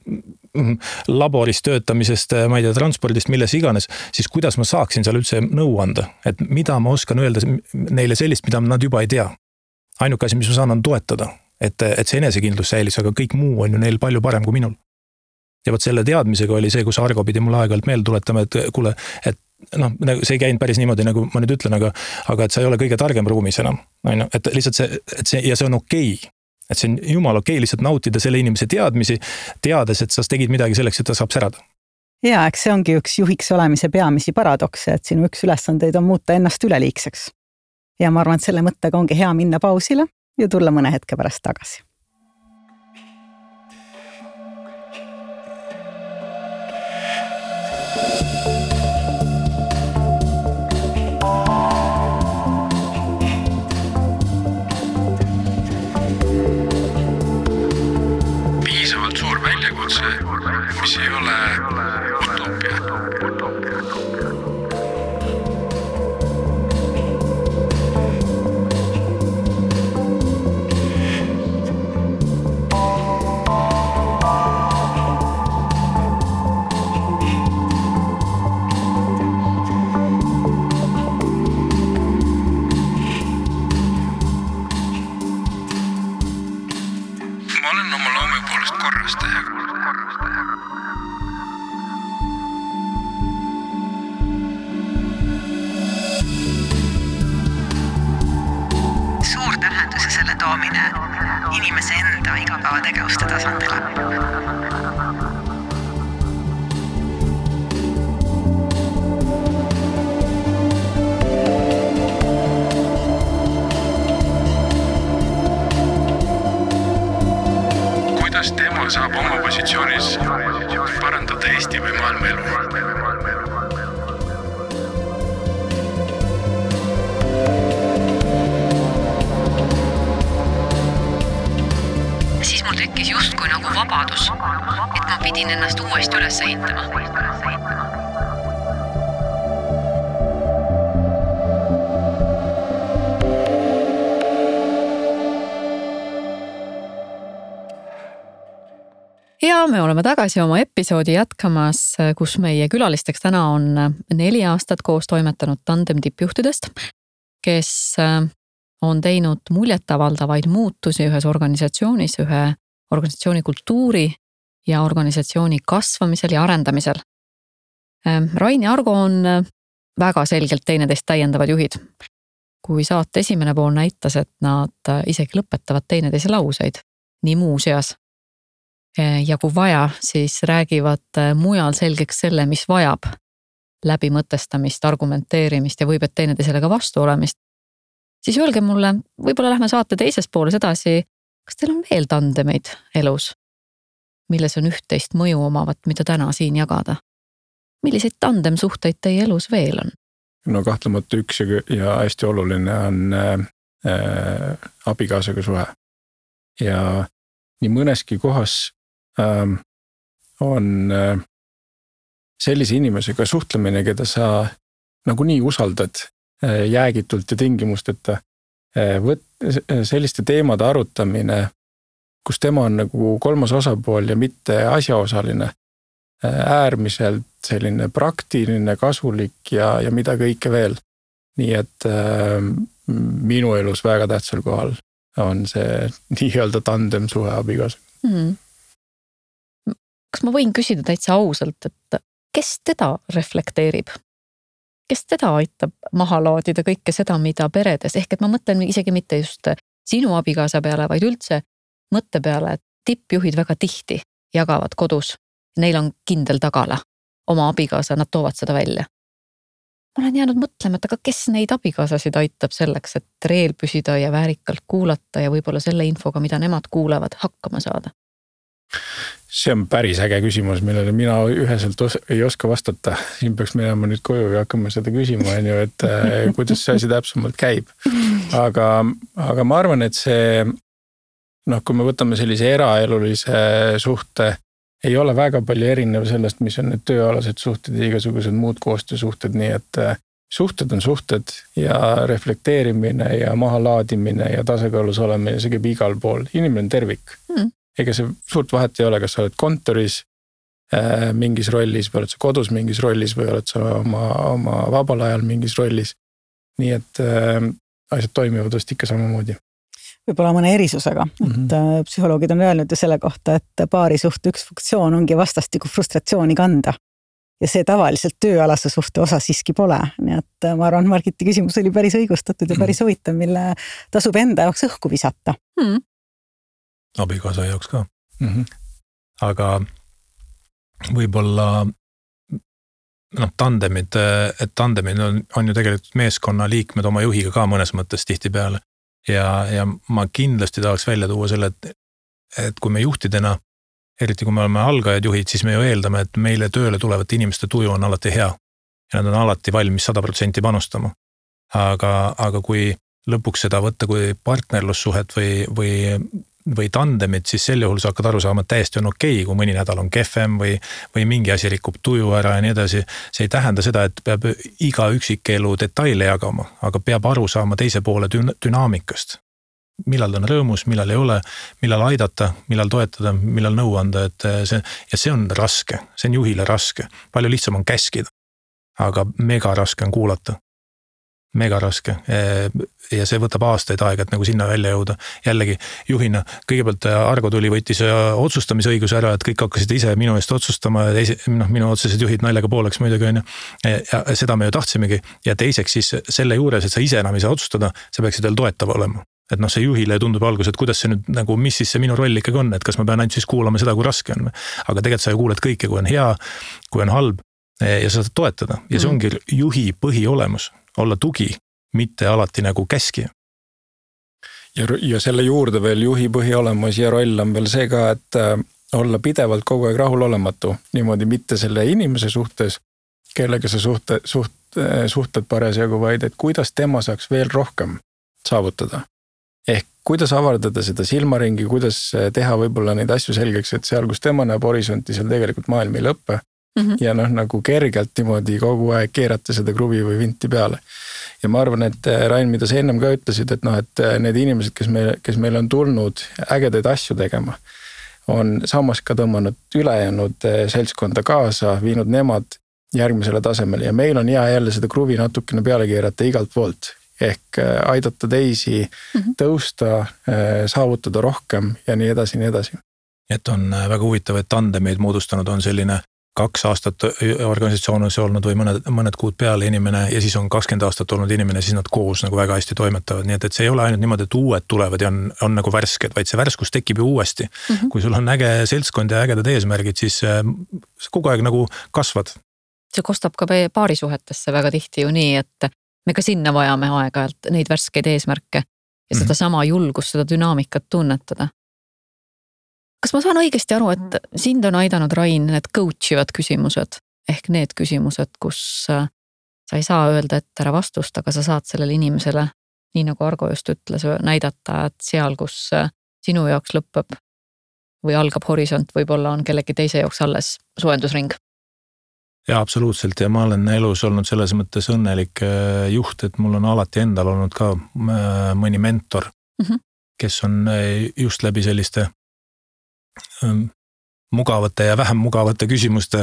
laborist töötamisest, ma ei tea, transpordist, milles iganes, siis kuidas ma saaksin seal üldse nõu anda, et mida ma oskan öelda neile sellist, mida nad juba ei tea. Ainuke asi, mis ma saan, on toetada, et see enesekindlus säilis, aga kõik muu on ju neil palju parem kui minul. Ja võt selle teadmisega oli see, kus Argo pidi mulle aeg-ajalt meelde tuletama, et kuule, et see ei käinud päris niimoodi, nagu ma nüüd ütlen, aga et sa ei ole kõige targem ruumis enam. Et lihtsalt see, ja see on okei. Et see on jumal okei lihtsalt nautida selle inimese teadmisi, teades, et sa tegid midagi selleks, et ta saab särada. Ja, eks see ongi üks juhiks olemise peamisi paradokse, et sinu üks ülesandeid on muuta ennast üleliigseks. Ja ma arvan, et selle mõttega ongi hea minna pausile ja tulla mõne hetke pärast tagasi. Mis ei ole utoopia. jõuda igapäevategevuste tasandile. Kuidas tema saab oma positsioonis parandada Eesti või maailma elu? Siis mul tekkis justkui nagu vabadus, et ma pidin ennast uuesti üles ehitama. Ja me oleme tagasi oma episoodi jätkamas, kus meie külalisteks täna on 4 aastat koos toimetanud tandem tippjuhtidest, kes on teinud muljetavaldavaid muutusi ühes organisatsioonis, ühe organisatsiooni kultuuri ja organisatsiooni kasvamisel ja arendamisel. Rain ja Argo on väga selgelt teineteist täiendavad juhid. Kui saate esimene pool näitas, et nad isegi lõpetavad teineteise lauseid, nii muuseas. Ja kui vaja, siis räägivad mujal selgeks selle, mis vajab läbimõtestamist, argumenteerimist ja võib et teineteisele ka vastu olemist. Siis öelge mulle, võib-olla lähme saate teises pooles edasi, kas teil on veel tandemeid elus, milles on üht-teist mõju omavat, mida täna siin jagada? Milliseid tandemsuhteid teie elus veel on? No kahtlemata üks ja hästi oluline on abikaasaga suhe. Ja nii mõneski kohas on sellise inimesega suhtlemine, keda sa nagunii usaldad jäägitult ja tingimusteta. Selliste teemade arutamine, kus tema on nagu kolmas osapool ja mitte asjaosaline, äärmiselt selline praktiline, kasulik ja mida kõike veel. Nii et minu elus väga tähtsal kohal on see nii-öelda tandem suhe abikaasaga. Kas ma võin küsida täitsa ausalt, et kes teda reflekteerib? Kes teda aitab maha laadida kõike seda, mida peredes, ehk et ma mõtlen isegi mitte just sinu abikaasa peale, vaid üldse mõtte peale, et tippjuhid väga tihti jagavad kodus. Neil on kindel tagala oma abikaasa, nad toovad seda välja. Ma olen jäänud mõtlema, et aga kes neid abikaasasid aitab selleks, et reel püsida ja väärikalt kuulata ja võib-olla selle infoga, mida nemad kuulevad, hakkama saada? See on päris äge küsimus, millele mina üheselt ei oska vastata. Siin peaks minema nüüd koju ja hakkama seda küsima, et kuidas see asi täpsemalt käib. Aga ma arvan, et see, kui me võtame sellise eraelulise suhte, ei ole väga palju erinev sellest, mis on need tööalased suhted ja igasugused muud koostöösuhted, nii et suhted on suhted ja reflekteerimine ja mahalaadimine ja tasakaalus olemine, see käib igal pool. Inimene on tervik. Ega see suurt vahet ei ole, kas sa oled kontoris mingis rollis või oled sa kodus mingis rollis või oled sa oma vabal ajal mingis rollis. Nii et asjad toimivad vast ikka samamoodi. Võib-olla mõne erisusega, et psühholoogid on öelnud ju selle kohta, et paari suhte üks funktsioon ongi vastastiku frustratsiooni kanda. Ja see tavaliselt tööalase suhte osa siiski pole. Nii et ma arvan, Margiti küsimus oli päris õigustatud ja päris huvitav, mille tasub enda jaoks õhku visata. Abikaasa jaoks ka. Aga võib-olla tandemid on ju tegelikult meeskonna liikmed oma juhiga ka mõnes mõttes tihti peale. Ja ma kindlasti tahaks välja tuua selle, et kui me juhtidena, eriti kui me oleme algajad juhid, siis me ju eeldame, et meile tööle tulevate inimeste tuju on alati hea. Ja nad on alati valmis 100% panustama. Aga kui lõpuks seda võtta kui partnerlussuhet või tandemid, siis sel juhul sa hakkad aru saama, et täiesti on okei, kui mõni nädal on kehvem või mingi asi rikub tuju ära ja nii edasi. See ei tähenda seda, et peab iga üksikelu detaile jagama, aga peab aru saama teise poole dünaamikast. Millal ta on rõõmus, millal ei ole, millal aidata, millal toetada, millal nõu anda. Ja see on raske, see on juhile raske. Palju lihtsam on käskida, aga mega raske on kuulata. Mega raske ja see võtab aastaid aega, et nagu sinna välja jõuda. Jällegi juhina, kõigepealt Argo tuli, võttis otsustamisõiguse ära, et kõik hakkasid ise minu eest otsustama ja minu otsesed juhid naljaga pooleks muidugi on. Ja seda me ju tahtsimegi ja teiseks siis selle juures, et sa ise enam ei saa otsustada, sa peaksid veel toetav olema. et noh, see juhile tundub algus, et kuidas see nüüd nagu, mis siis see minu roll ikkagi on, et kas ma pean ainult siis kuulama seda, kui raske on. Aga tegelikult sa ju kuuled kõike, kui on hea, kui on halb ja sa saad toetada. Ja see ongi juhi põhiolemus, olla tugi, mitte alati nagu käskija. Ja selle juurde veel juhi põhiolemus ja roll on veel see ka, et olla pidevalt kogu aeg rahulolematu. Niimoodi mitte selle inimese suhtes, kellega sa suhtled parasjagu, vaid et kuidas tema saaks veel rohkem saavutada. Ehk kuidas avardada seda silmaringi, kuidas teha võib-olla neid asju selgeks, et seal, kus tema näeb horisonti, seal tegelikult maailm ei lõppe. Ja noh, nagu kergelt niimoodi kogu aeg keerata seda kruvi või vinti peale. Ja ma arvan, et Rain, mida sa ennem ka ütlesid, et noh, et need inimesed, kes meil on tulnud ägedaid asju tegema, on samas ka tõmmanud ülejäänud seltskonda kaasa, viinud nemad järgmisele tasemele ja meil on hea jälle seda kruvi natukene peale keerata igalt poolt. Ehk aidata teisi tõusta, saavutada rohkem ja nii edasi, nii edasi. Et on väga huvitav, et tandemeid moodustanud on selline 2 aastat organisatsioonis olnud või mõned kuud peale inimene ja siis on 20 aastat olnud inimene, siis nad koos nagu väga hästi toimetavad. Nii et see ei ole ainult niimoodi, et uued tulevad ja on nagu värsked, vaid see värskus tekib ju uuesti. Kui sul on äge seltskond ja ägedad eesmärgid, siis kogu aeg nagu kasvad. See kostab ka paarisuhetesse väga tihti ju nii, et me ka sinna vajame aeg-ajalt neid värskeid eesmärke ja seda sama julgust, seda dünaamikat tunnetada. Kas ma saan õigesti aru, et sind on aidanud, Rain, need coachivad küsimused, ehk need küsimused, kus sa ei saa öelda, et ära vastust, aga sa saad sellele inimesele, nii nagu Argo just ütles, näidata, et seal, kus sinu jaoks lõpeb või algab horisont, võib-olla on kellegi teise jaoks alles soojendusring? Ja absoluutselt ja ma olen elus olnud selles mõttes õnnelik juht, et mul on alati endal olnud ka mõni mentor, kes on just läbi selliste mugavate ja vähem mugavate küsimuste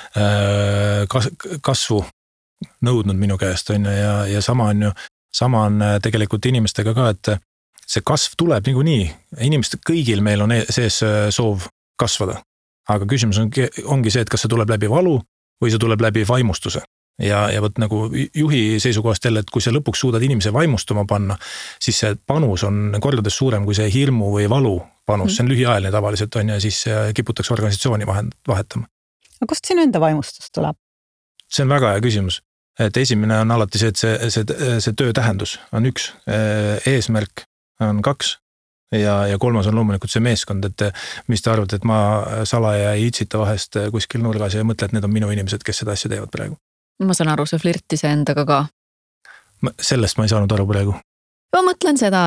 kasvu nõudnud minu käest ja sama on tegelikult inimestega ka, et see kasv tuleb niikuinii. Inimesed kõigil meil on sees soov kasvada, aga küsimus ongi see, et kas see tuleb läbi valu või see tuleb läbi vaimustuse. Ja võt nagu juhi seisukohast jälle, et kui sa lõpuks suudad inimese vaimustuma panna, siis see panus on kordades suurem kui see hirmu või valu panus. See on lühiajaline tavaliselt on ja siis kiputakse organisatsiooni vahetama. Aga kust sinu enda vaimustus tuleb? See on väga hea küsimus. Et esimene on alati see, et see töö tähendus on 1, eesmärk on 2 ja 3 on loomulikult see meeskond, et mis te arvate, et ma salaja ei itsita vahest kuskil nurgas ja mõtle, et need on minu inimesed, kes seda asja teevad praegu. Ma saan aru, see flirti see endaga ka. Sellest ma ei saanud aru praegu. Ma mõtlen seda,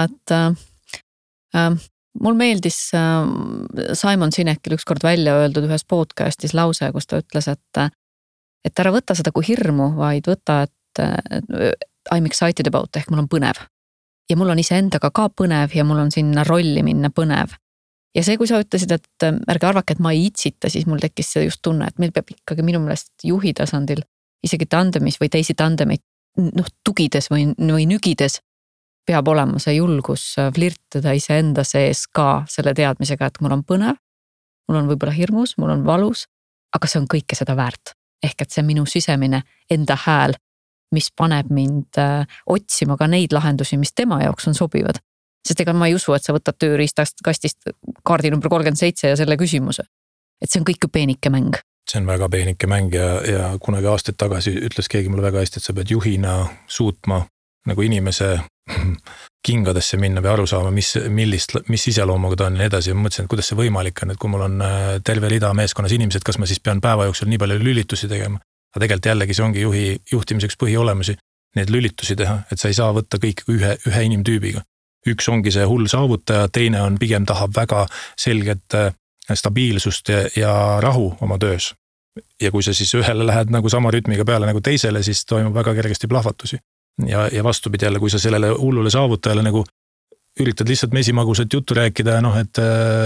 et mul meeldis Simon Sinekil ükskord välja öeldud ühes podcastis lause, kus ta ütles, et ära võta seda kui hirmu, vaid võta, et I'm excited about, ehk mul on põnev. Ja mul on iseendaga ka põnev ja mul on sinna rolli minna põnev. Ja see, kui sa ütlesid, et ärge arvake, et ma ei itsita, siis mul tekkis see just tunne, et meil peab ikkagi minu meelest juhi tasandil isegi tandemis või teisi tandemeid tugides või nügides peab olema see julgus flirtada iseenda sees ka selle teadmisega, et mul on põnev, mul on võib-olla hirmus, mul on valus, aga see on kõike seda väärt. Ehk et see minu sisemine enda hääl, mis paneb mind otsima ka neid lahendusi, mis tema jaoks on sobivad. Sest ega ma ei usu, et sa võtad tööriistast kastist kaardi number 37 ja selle küsimuse. Et see on kõik ju peenike mäng. See on väga peenike mäng ja kunagi aastaid tagasi ütles keegi mulle väga hästi, et sa pead juhina suutma nagu inimese kingadesse minna või aru saama, mis iseloomuga ta on ja edasi. Ja mõtlesin, et kuidas see võimalik on, et kui mul on terve rida meeskonnas inimesed, kas ma siis pean päeva jooksul nii palju lülitusi tegema. Aga tegelikult jällegi see ongi juhtimiseks põhiolemusi, need lülitusi teha, et sa ei saa võtta kõik ühe inimtüübiga. Üks ongi see hull saavutaja, teine on pigem tahab väga selget stabiilsust ja rahu oma töös. Ja kui sa siis ühele lähed nagu sama rütmiga peale nagu teisele, siis toimub väga kergesti plahvatusi. Ja vastupidi jälle, kui sa sellele hullule saavutajale nagu üritad lihtsalt mesimagusat juttu rääkida, et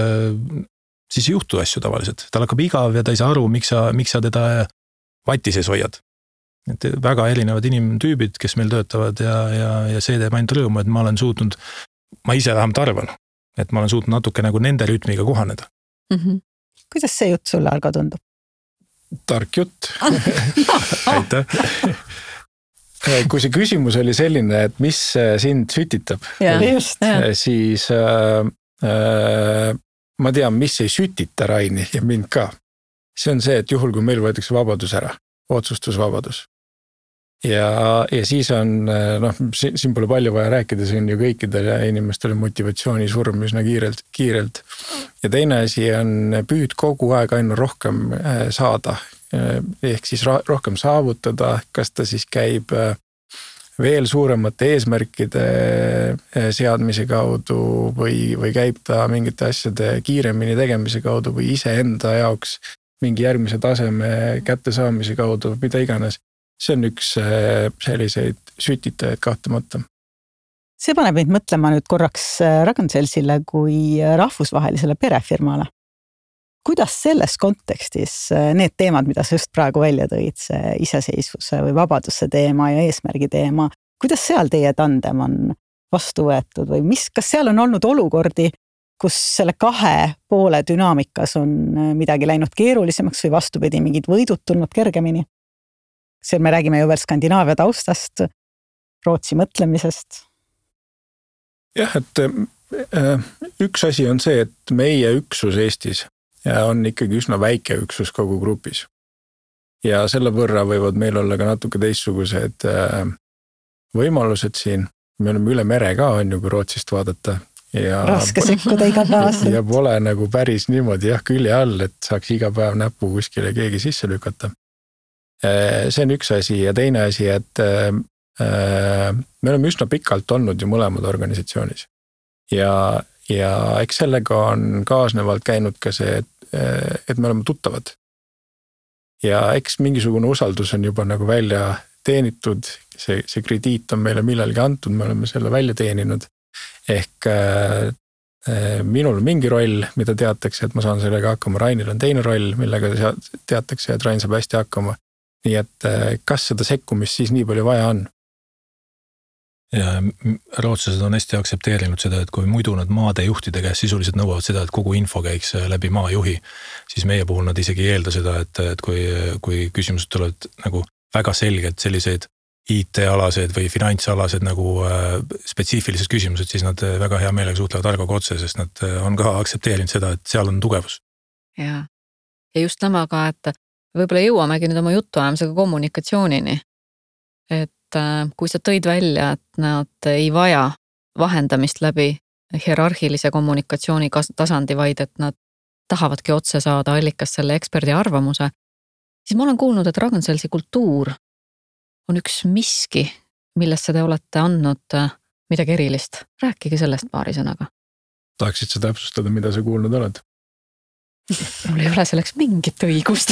siis ei juhtu asju tavaliselt. Tal hakkab igav ja ta ei saa aru, miks sa teda vati sees hoiad. Et väga erinevad inimtüübid, kes meil töötavad ja see teeb ainult rõõmu, et ma olen suutnud, ma ise vähemalt arvan, et ma olen suutnud natuke nagu nende rütmiga kohaneda. Kuidas see jutt sulle, Argo, tundub? Tark jutt. Aitäh. kui see küsimus oli selline, et mis sind sütitab, siis ma tean, mis ei sütita Raini ja mind ka. See on see, et juhul, kui meil võetakse vabadus ära, otsustusvabadus. Ja siis on, siin pole palju vaja rääkida, see on ju kõikidele inimestele motivatsiooni surm üsna kiirelt. Ja teine asi on püüd kogu aeg aina rohkem saada, ehk siis rohkem saavutada, kas ta siis käib veel suuremate eesmärkide seadmise kaudu või käib ta mingite asjade kiiremini tegemise kaudu või iseenda jaoks mingi järgmise taseme kätte saamise kaudu, mida iganes. See on üks selliseid sütitajaid kahtlemata. See paneb meid mõtlema nüüd korraks Ragn-Sellsile kui rahvusvahelisele perefirmale. Kuidas selles kontekstis need teemad, mida sa just praegu välja tõid, see iseseisvuse või vabaduse teema ja eesmärgi teema, kuidas seal teie tandem on vastu võetud või kas seal on olnud olukordi, kus selle kahe poole dünaamikas on midagi läinud keerulisemaks või vastupidi mingid võidud tulnud kergemini? Seal me räägime ju veel Skandinaavia taustast, Rootsi mõtlemisest. Jah, et üks asi on see, et meie üksus Eestis on ikkagi üsna väike üksus kogu grupis. Ja selle võrra võivad meil olla ka natuke teistsugused võimalused siin. Me oleme üle mere ka, on ju, kui Rootsist vaadata. Ja raske sekkuda iga päev. Ja pole nagu päris niimoodi külje all, et saaks iga päev näpu kuskile keegi sisse lükata. See on üks asi ja teine asi, et me oleme üsna pikalt olnud ju mõlemad organisatsioonis. Ja eks sellega on kaasnevalt käinud ka see, et me oleme tuttavad. Ja eks mingisugune usaldus on juba nagu välja teenitud, see krediit on meile millalgi antud, me oleme selle välja teeninud. Ehk minul on mingi roll, mida teatakse, et ma saan sellega hakkama, Rainil on teine roll, millega teatakse, et Rain saab hästi hakkama. Nii et kas seda sekkumist siis nii palju vaja on? Ja rootslased on hästi aksepteerinud seda, et kui muidu nad maadejuhtide käest sisuliselt nõuavad seda, et kogu info käiks läbi maajuhi, siis meie puhul nad isegi ei eelda seda, et kui küsimused tulevad nagu väga selgelt selliseid IT-alased või finantsalased nagu spetsiifilised küsimused, siis nad väga hea meelega suhtlevad Argoga otse, sest nad on ka aksepteerinud seda, et seal on tugevus. Ja just nämä ka, että võib-olla jõuamegi nüüd oma jutuajamisega kommunikatsioonini. Et kui sa tõid välja, et nad ei vaja vahendamist läbi hierarhilise kommunikatsiooni tasandi, vaid et nad tahavadki otse saada allikas selle eksperdi arvamuse, siis ma olen kuulnud, et Ragn-Sellsi kultuur on üks miski, millesse te olete andnud midagi erilist. Rääkige sellest paari sõnaga. Tahaksid sa täpsustada, mida sa kuulnud oled? Mul ei ole selleks mingit õigust.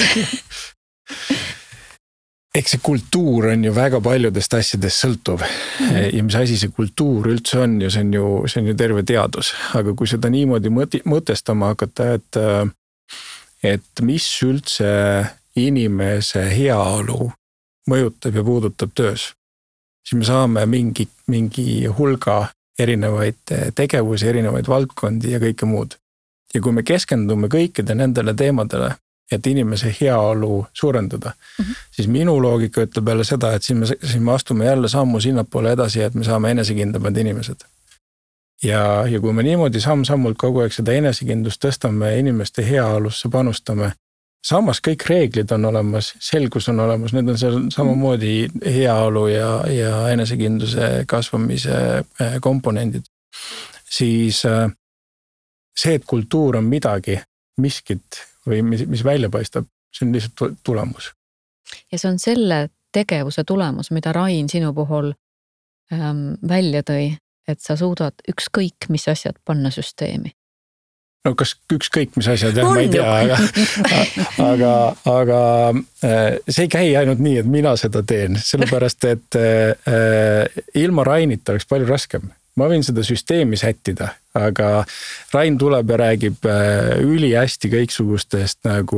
Eks see kultuur on ju väga paljudest asjadest sõltuv. Ja mis asi see kultuur üldse on ju, see on ju terve teadus. Aga kui seda niimoodi mõtestama hakata, et mis üldse inimese heaolu mõjutab ja puudutab töös, siis me saame mingi hulga erinevaid tegevusi, erinevaid valdkondi ja kõike muud. Ja kui me keskendume kõikide nendele teemadele, et inimese heaolu suurendada, siis minu loogika ütleb jälle seda, et siin me astume jälle sammu sinnapoole edasi, et me saame enesekindlamad inimesed. Ja kui me niimoodi samm-sammult kogu aeg seda enesekindlust tõstame, inimeste heaolusse panustame, samas kõik reeglid on olemas, selgus on olemas, need on seal samamoodi heaolu ja enesekindluse kasvamise komponendid, siis see, et kultuur on midagi, miskit või mis välja paistab, see on lihtsalt tulemus. Ja see on selle tegevuse tulemus, mida Rain sinu puhul välja tõi, et sa suudad ükskõik mis asjad panna süsteemi. No kas ükskõik mis asjad, ma ei tea, aga see ei käi ainult nii, et mina seda teen, sellepärast, et ilma Rainita oleks palju raskem. Ma võin seda süsteemi sättida, aga Rain tuleb ja räägib üli hästi kõiksugustest nagu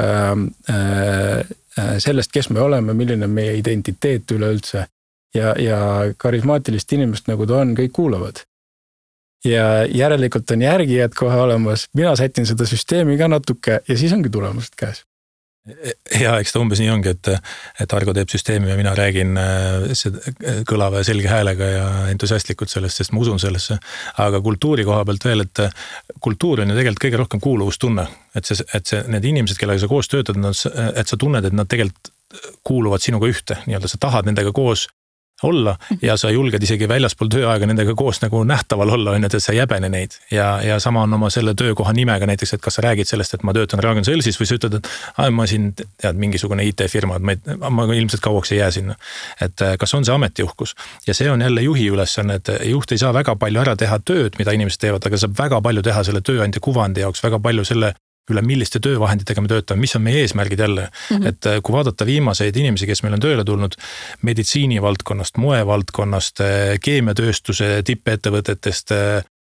sellest, kes me oleme, milline meie identiteet üleüldse ja karismaatilist inimest, nagu ta on, kõik kuulavad. Ja järelikult on järgijad kohe olemas, mina sätin seda süsteemi ka natuke ja siis ongi tulemused käes. Ja eks ta umbes nii ongi, et Argo teeb süsteemi ja mina räägin kõlava ja selge häälega ja entusiastlikult sellest, sest ma usun sellesse. Aga kultuuri koha pealt veel, et kultuur on ju tegelikult kõige rohkem kuuluvustunne. Et need inimesed, kellega sa koos töötad, et sa tunned, et nad tegelikult kuuluvad sinuga ühte. Nii-öelda sa tahad nendega koos olla ja sa julged isegi väljaspool tööaega nendega koos nagu nähtaval olla, et sa jäbene neid. Ja sama on oma selle töökoha nimega näiteks, et kas sa räägid sellest, et ma töötan Ragan Sellsis või sa ütled, et ma siin tead mingisugune IT-firma, et ma ilmselt kauaks ei jää sinna. Et kas on see ametijuhkus? Ja see on jälle juhi ülesanne, et juht ei saa väga palju ära teha tööd, mida inimesed teevad, aga saab väga palju teha selle tööandja kuvandi jaoks, väga palju selle üle milliste töövahenditega me töötame, mis on meie eesmärgid jälle. Et kui vaadata viimaseid inimesi, kes meil on tööle tulnud meditsiini valdkonnast, moe valdkonnast, keemiatööstuse tippettevõtetest,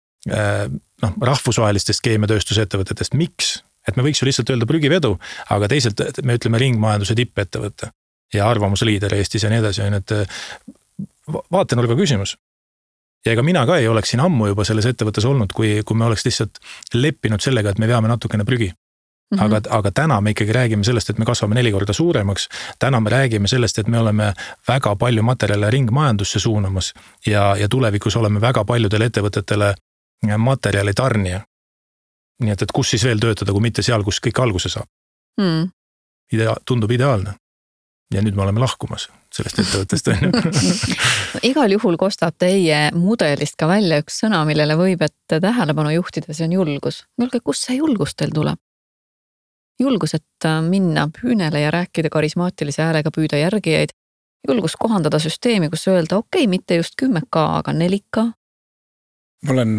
rahvusvahelistest keemiatööstuse ettevõtetest, miks? Et me võiks ju lihtsalt öelda prügivedu, aga teisalt me ütleme ringmajanduse tippettevõtte ja arvamusliider Eestis ja nii edasi, et vaatenurga küsimus. Ja ega mina ka ei oleks siin ammu juba selles ettevõttes olnud, kui me oleks lihtsalt leppinud sellega, et me veame natukene prügi. Aga täna me ikkagi räägime sellest, et me kasvame 4 korda suuremaks. Täna me räägime sellest, et me oleme väga palju materjale ringmajandusse suunamas ja tulevikus oleme väga paljudele ettevõtetele materjali tarnija. Nii et kus siis veel töötada, kui mitte seal, kus kõik alguse saab. Tundub ideaalne. Ja nüüd me oleme lahkumas sellest ettevõttest. Igal juhul kostab teie mudelist ka välja üks sõna, millele võib ette tähelepanu juhtida, see on julgus. Mõelge, kus see julgus teil tuleb? Julgus, et minna püünele ja rääkida karismaatilise häälega, püüda järgijaid. Julgus kohandada süsteemi, kus öelda, okei, mitte just 10K, aga 4K. Ma olen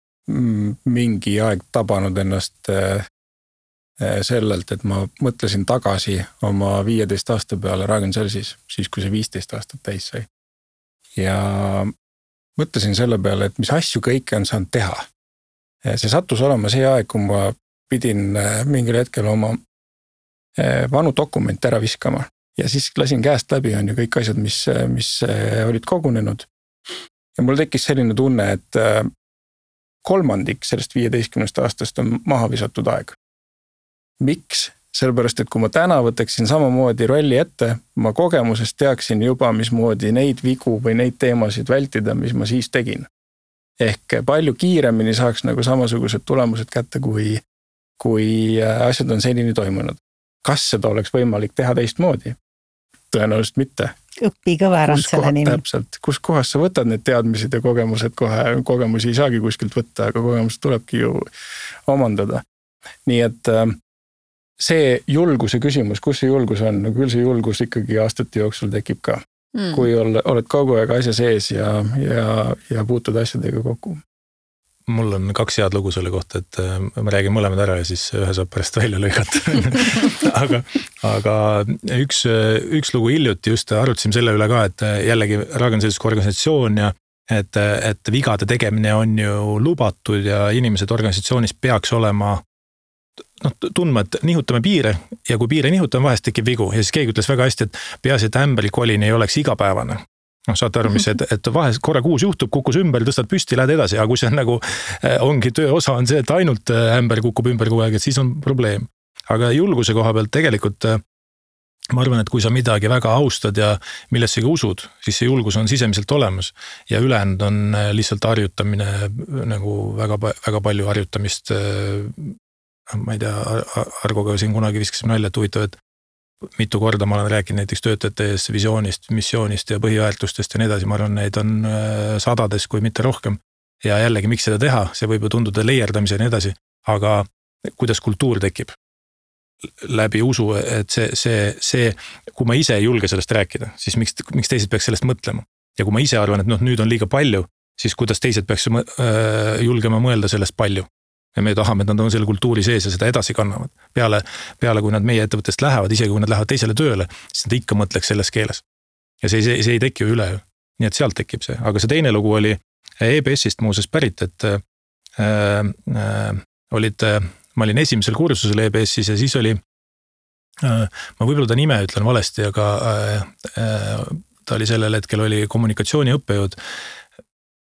mingi aeg tabanud ennast sellelt, et ma mõtlesin tagasi oma 15 aasta peale Ragan Sellsis, siis kui see 15 aastat täis sai. Ja mõtlesin selle peale, et mis asju kõike on saanud teha. See sattus olema see aeg, kui ma pidin mingil hetkel oma vanu dokumente ära viskama. Ja siis lasin käest läbi on ju kõik asjad, mis olid kogunenud. Ja mul tekkis selline tunne, et 1/3 sellest 15 aastast on maha visatud aeg. Miks? Sellepärast, et kui ma täna võtaksin samamoodi rolli ette, ma kogemusest teaksin juba, mismoodi neid vigu või neid teemasid vältida, mis ma siis tegin. Ehk palju kiiremini saaks nagu samasugused tulemused kätte, kui asjad on senini toimunud. Kas seda oleks võimalik teha teistmoodi? Tõenäoliselt mitte. Õpi kõverand selle nimi. Täpselt, kus kohas sa võtad need teadmised ja kogemused kohe, kogemusi ei saagi kuskilt võtta, aga kogemused tulebki ju omandada. Nii et see julguse küsimus, kus see julgus on, küll see julgus ikkagi aastate jooksul tekib ka. Kui oled kogu aeg asja sees ja puutud asjadega kokku. Mul on 2 head lugu selle kohta, et ma räägin mõlemad ära ja siis ühe saab pärast välja lõigata. aga üks lugu hiljuti just arutasime selle üle ka, et jällegi Ragan Sellis organisatsioon ja et vigade tegemine on ju lubatud ja inimesed organisatsioonis peaks olema tundma, et nihutame piire ja kui piire nihutame, vahest tekib vigu ja siis keegi ütles väga hästi, et peaasi, et ämberikolin ei oleks igapäevane. Saate aru, mis, et vahest korra kuus juhtub, kukkus ümber, tõstad püsti, lähed edasi, aga kui see on nagu ongi töö osa on see, et ainult ämber kukub ümber kogu aeg, et siis on probleem. Aga julguse koha pealt tegelikult ma arvan, et kui sa midagi väga austad ja millessegi usud, siis see julgus on sisemiselt olemas ja ülejäänud on lihtsalt harjutamine, nagu väga palju harjutamist. Ma ei tea, Argoga siin kunagi viskasime nalja, et huvitav, et mitu korda ma olen rääkinud näiteks töötajate ees visioonist, missioonist ja põhiväärtustest ja nii edasi. Ma arvan, neid on sadades, kui mitte rohkem. Ja jällegi, miks seda teha? See võib ju tunduda leierdamise ja nii edasi. Aga kuidas kultuur tekib? Läbi usu, et see, kui ma ise ei julge sellest rääkida, siis miks teised peaks sellest mõtlema? Ja kui ma ise arvan, et nüüd on liiga palju, siis kuidas teised peaks julgema mõelda sellest palju? Ja me tahame, et nad on selle kultuuri sees ja seda edasi kannavad. Peale, kui nad meie ettevõttest lähevad, isegi kui nad lähevad teisele tööle, siis nad ikka mõtleks selles keeles. Ja see ei teki ju üle. Nii et sealt tekib see. Aga see teine lugu oli EBS-ist muuses pärit, et ma olin esimesel kursusel EBS-is ja siis oli, ma võib-olla ta nime ütlen valesti, aga ta oli sellel hetkel oli kommunikatsiooni õppejõud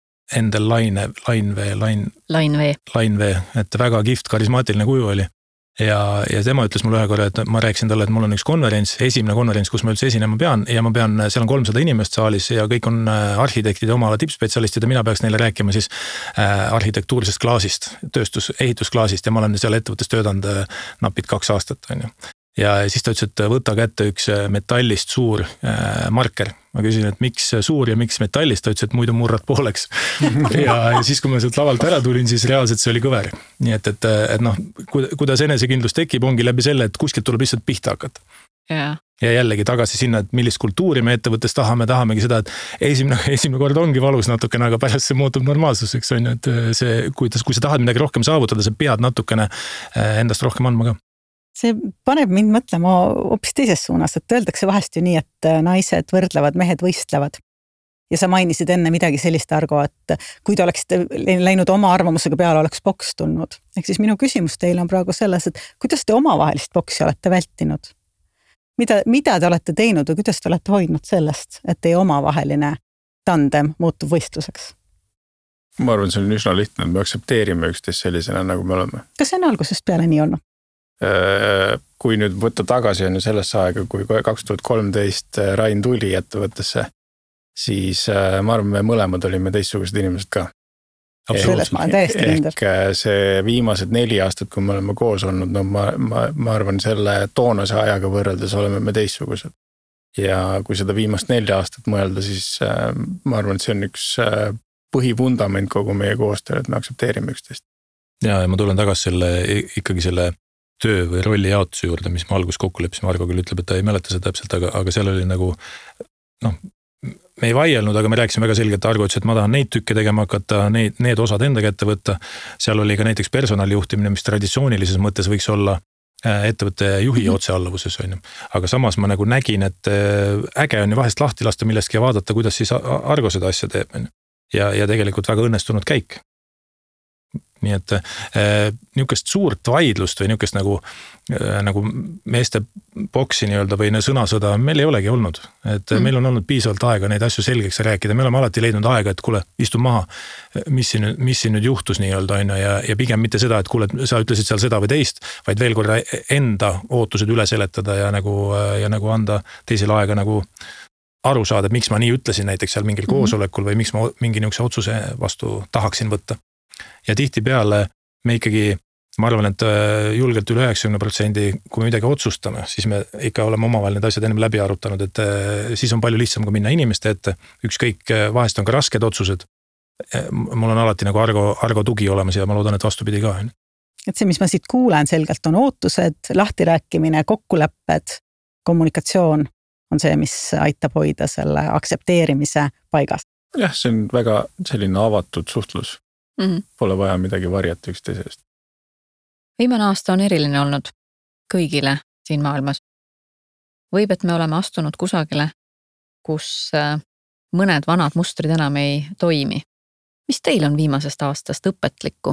Endel Lainvee, et väga kihvt karismaatiline kuju oli. ja tema ütles mulle ühe korra, et ma rääkisin talle, et mul on üks konverents, esimene konverents, kus ma üldse esinema pean ja ma pean, seal on 300 inimest saalis ja kõik on arhitektide oma ala tippspetsialistid ja mina peaks neile rääkima siis arhitektuursest klaasist, ehitusklaasist ja ma olen seal ettevõttes töötanud napid 2 aastat, on ju. Ja siis ta ütles, et võta kätte üks metallist suur marker. Ma küsin, et miks suur ja miks metallist, ta ütles, et muidu murrad pooleks. ja siis, kui ma sealt lavalt ära tulin, siis reaalselt see oli kõver. Nii et noh, kuidas enesekindlus tekib, ongi läbi selle, et kuskilt tuleb lihtsalt pihta hakata. Ja jällegi tagasi sinna, et millist kultuuri me ettevõttes tahamegi seda, et esimene kord ongi valus natukene, aga pärast see muutub normaalsuseks, on ju, et see, kui sa tahad midagi rohkem saavutada, sa pead natukene endast rohkem andma ka. See paneb mind mõtlema hoopis teises suunas, et öeldakse vahest ju nii, et naised võrdlevad, mehed võistlevad. Ja sa mainisid enne midagi sellist, Argo, et kui te oleksite läinud oma arvamusega peale, oleks boks tulnud. Ehk siis minu küsimus teile on praegu selles, et kuidas te omavahelist boksi olete vältinud? Mida te olete teinud või kuidas te olete hoidnud sellest, et teie omavaheline tandem muutub võistluseks? Ma arvan, see on üsna lihtne, et me aktsepteerime üksteist sellisena, nagu me oleme. Kas see on algusest peale nii olnud? Kui nüüd võtta tagasi on ju sellesse aega, kui 2013 Rain tuli ettevõttesse, siis ma arvan, me mõlemad olime teistsugused inimesed ka. Selles ma olen täiesti kindel. Ehk see viimased 4 aastat, kui me oleme koos olnud, no ma arvan, selle toonase ajaga võrreldes oleme me teistsugused. Ja kui seda viimast 4 aastat mõelda, siis ma arvan, et see on üks põhivundament kogu meie koostöö, et me aktsepteerime üksteist. Ja ma tulen tagasi ikkagi selle töö või rolli jaotuse juurde, mis ma algus kokku leppisime, Argo küll ütleb, et ta ei mäleta seda täpselt, aga seal oli nagu, noh, me ei vaielnud, aga me rääkisime väga selgelt, Argo ütles, et ma tahan neid tükke tegema hakata, need osad enda kätte võtta. Seal oli ka näiteks personalijuhtimine, mis traditsioonilises mõttes võiks olla ettevõtte juhi otsealluvuses, on ju. Aga samas ma nagu nägin, et äge on ju vahest lahti lasta millestki ja vaadata, kuidas siis Argo seda asja teeb. Ja tegelikult väga õnnestunud käik. Nii et niisugust suurt vaidlust või niisugust nagu meeste boksi nii-öelda või sõnasõda meil ei olegi olnud. Et meil on olnud piisavalt aega neid asju selgeks rääkida. Me oleme alati leidnud aega, et kuule, istu maha, mis siin nüüd juhtus nii-öelda on ja pigem mitte seda, et kuule, sa ütlesid seal seda või teist, vaid veel korra enda ootused üle seletada ja nagu anda teisele aega nagu aru saada, et miks ma nii ütlesin näiteks seal mingil koosolekul või miks ma mingi niisuguse otsuse vastu tahaksin võtta. Ja tihti peale me ikkagi, ma arvan, et julgelt üle 90%, kui me midagi otsustame, siis me ikka oleme omavahel need asjad ennem läbi arutanud, et siis on palju lihtsam ka minna inimeste ette. Ükskõik, vahest on ka rasked otsused. Mul on alati nagu Argo tugi olemas ja ma loodan, et vastupidi ka. Et see, mis ma siit kuulen selgelt, on ootused, lahtirääkimine, kokkulepped, kommunikatsioon on see, mis aitab hoida selle aktsepteerimise paigas. Jah, see on väga selline avatud suhtlus. Pole vaja midagi varjata üksteisest. Viimane aasta on eriline olnud kõigile siin maailmas. Võib, et me oleme astunud kusagile, kus mõned vanad mustrid enam ei toimi. Mis teil on viimasest aastast õpetlikku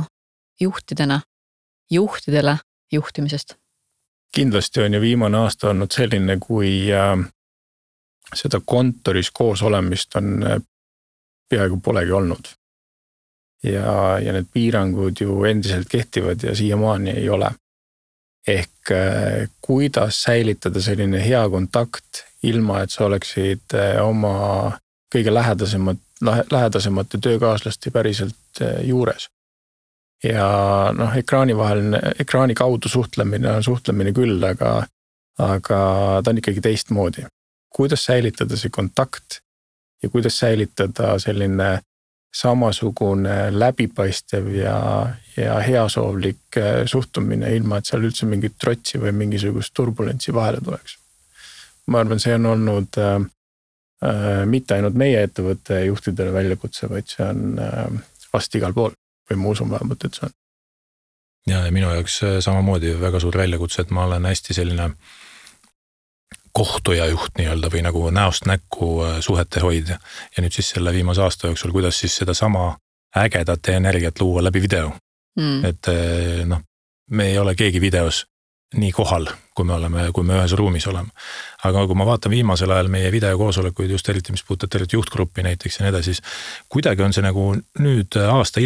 juhtidele juhtimisest? Kindlasti on ju viimane aasta olnud selline, kui seda kontoris koos olemist on peaaegu polegi olnud. Ja need piirangud ju endiselt kehtivad ja siiamaani ei ole. Ehk kuidas säilitada selline hea kontakt, ilma et sa oleksid oma kõige lähedasemate töökaaslaste päriselt juures. Ja ekraani kaudu suhtlemine on suhtlemine küll, aga ta on ikkagi teistmoodi. Kuidas säilitada see kontakt ja kuidas säilitada selline samasugune läbipaistev ja heasoovlik suhtumine, ilma et seal üldse mingit trotsi või mingisugust turbulentsi vahele tuleks. Ma arvan, see on olnud mitte ainult meie ettevõtte juhtidele väljakutse, vaid see on vast igal pool või ma usun vähemalt, et see on. Ja minu jaoks samamoodi väga suur väljakutse, et ma olen hästi selline kohtuja juht nii-öelda või nagu näost näkku suhete hoidja. Ja nüüd siis selle viimase aasta jooksul, kuidas siis seda sama ägedat energiat luua läbi video. Et me ei ole keegi videos nii kohal, kui me ühes ruumis oleme. Aga kui ma vaatan viimasel ajal meie videokoosolekuid, just eriti mis puudutab juhtgruppi näiteks ja nii edasi, siis kuidagi on see nagu nüüd aasta hiljem,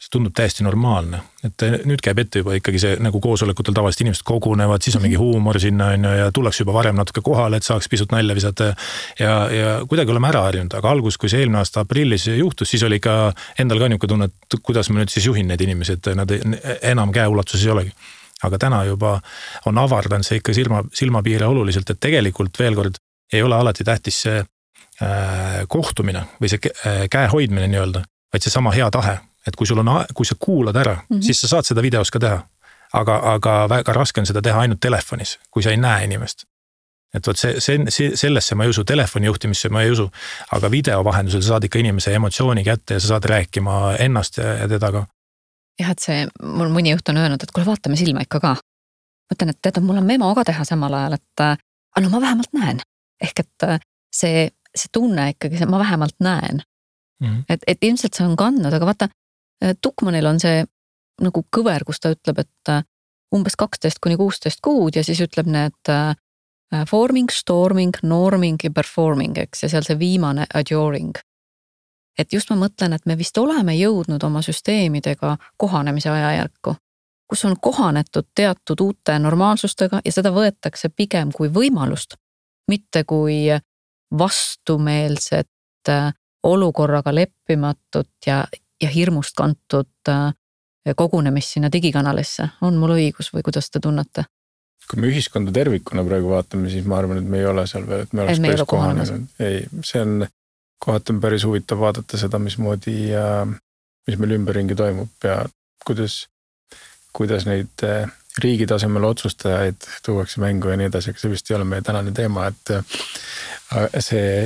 see tundub täiesti normaalne, et nüüd käib ette juba ikkagi see nagu koosolekutel tavaliselt inimesed kogunevad, siis on mingi huumor sinna ja tullakse juba varem natuke kohale, et saaks pisut nalja visata ja kuidagi oleme ära harjunud, aga algus, kui see eelmine aasta aprillis juhtus, siis oli ikka endal ka niisugune tunne, et kuidas ma nüüd siis juhin neid inimesi, et nad enam käeulatuses ei olegi. Aga täna juba on avardanud see ikka silmapiire oluliselt, et tegelikult veel kord ei ole alati tähtis see kohtumine või see käe hoidmine nii-öelda, vaid see sama hea tahe, et kui sa kuulad ära, siis sa saad seda videos ka teha, aga väga raske on seda teha ainult telefonis, kui sa ei näe inimest. Et võt sellesse ma ei usu, telefoni juhtimisse ma ei usu, aga video vahendusel sa saad ikka inimese emotsiooni kätte ja sa saad rääkima ennast ja teda ka. Jah, et see, mul mõni juht on öelnud, et kuule vaatame silma ikka ka. Mõtlen, et tead, mul on memo ka teha samal ajal, et no ma vähemalt näen. Ehk et see tunne ikkagi, ma vähemalt näen. Et ilmselt see on kandnud, aga vaata, Tukmanil on see nagu kõver, kus ta ütleb, et umbes 12-16 kuud ja siis ütleb need forming, storming, norming ja performing, eks, ja seal see viimane adoring. Et just ma mõtlen, et me vist oleme jõudnud oma süsteemidega kohanemise ajajärku, kus on kohanetud teatud uute normaalsustega ja seda võetakse pigem kui võimalust, mitte kui vastumeelset olukorraga leppimatut ja hirmust kantud kogunemist sinna digikanalisse. On mul õigus või kuidas te tunnete? Kui me ühiskonda tervikuna praegu vaatame, siis ma arvan, et me ei ole seal veel, et me oleks päris kohanenud. Ei, see on kohati päris huvitav vaadata seda, mis meil ümberringi toimub ja kuidas neid riigi tasemel otsustajaid tuuakse mängu ja nii edasi, aga see vist ei ole meie tänane teema, et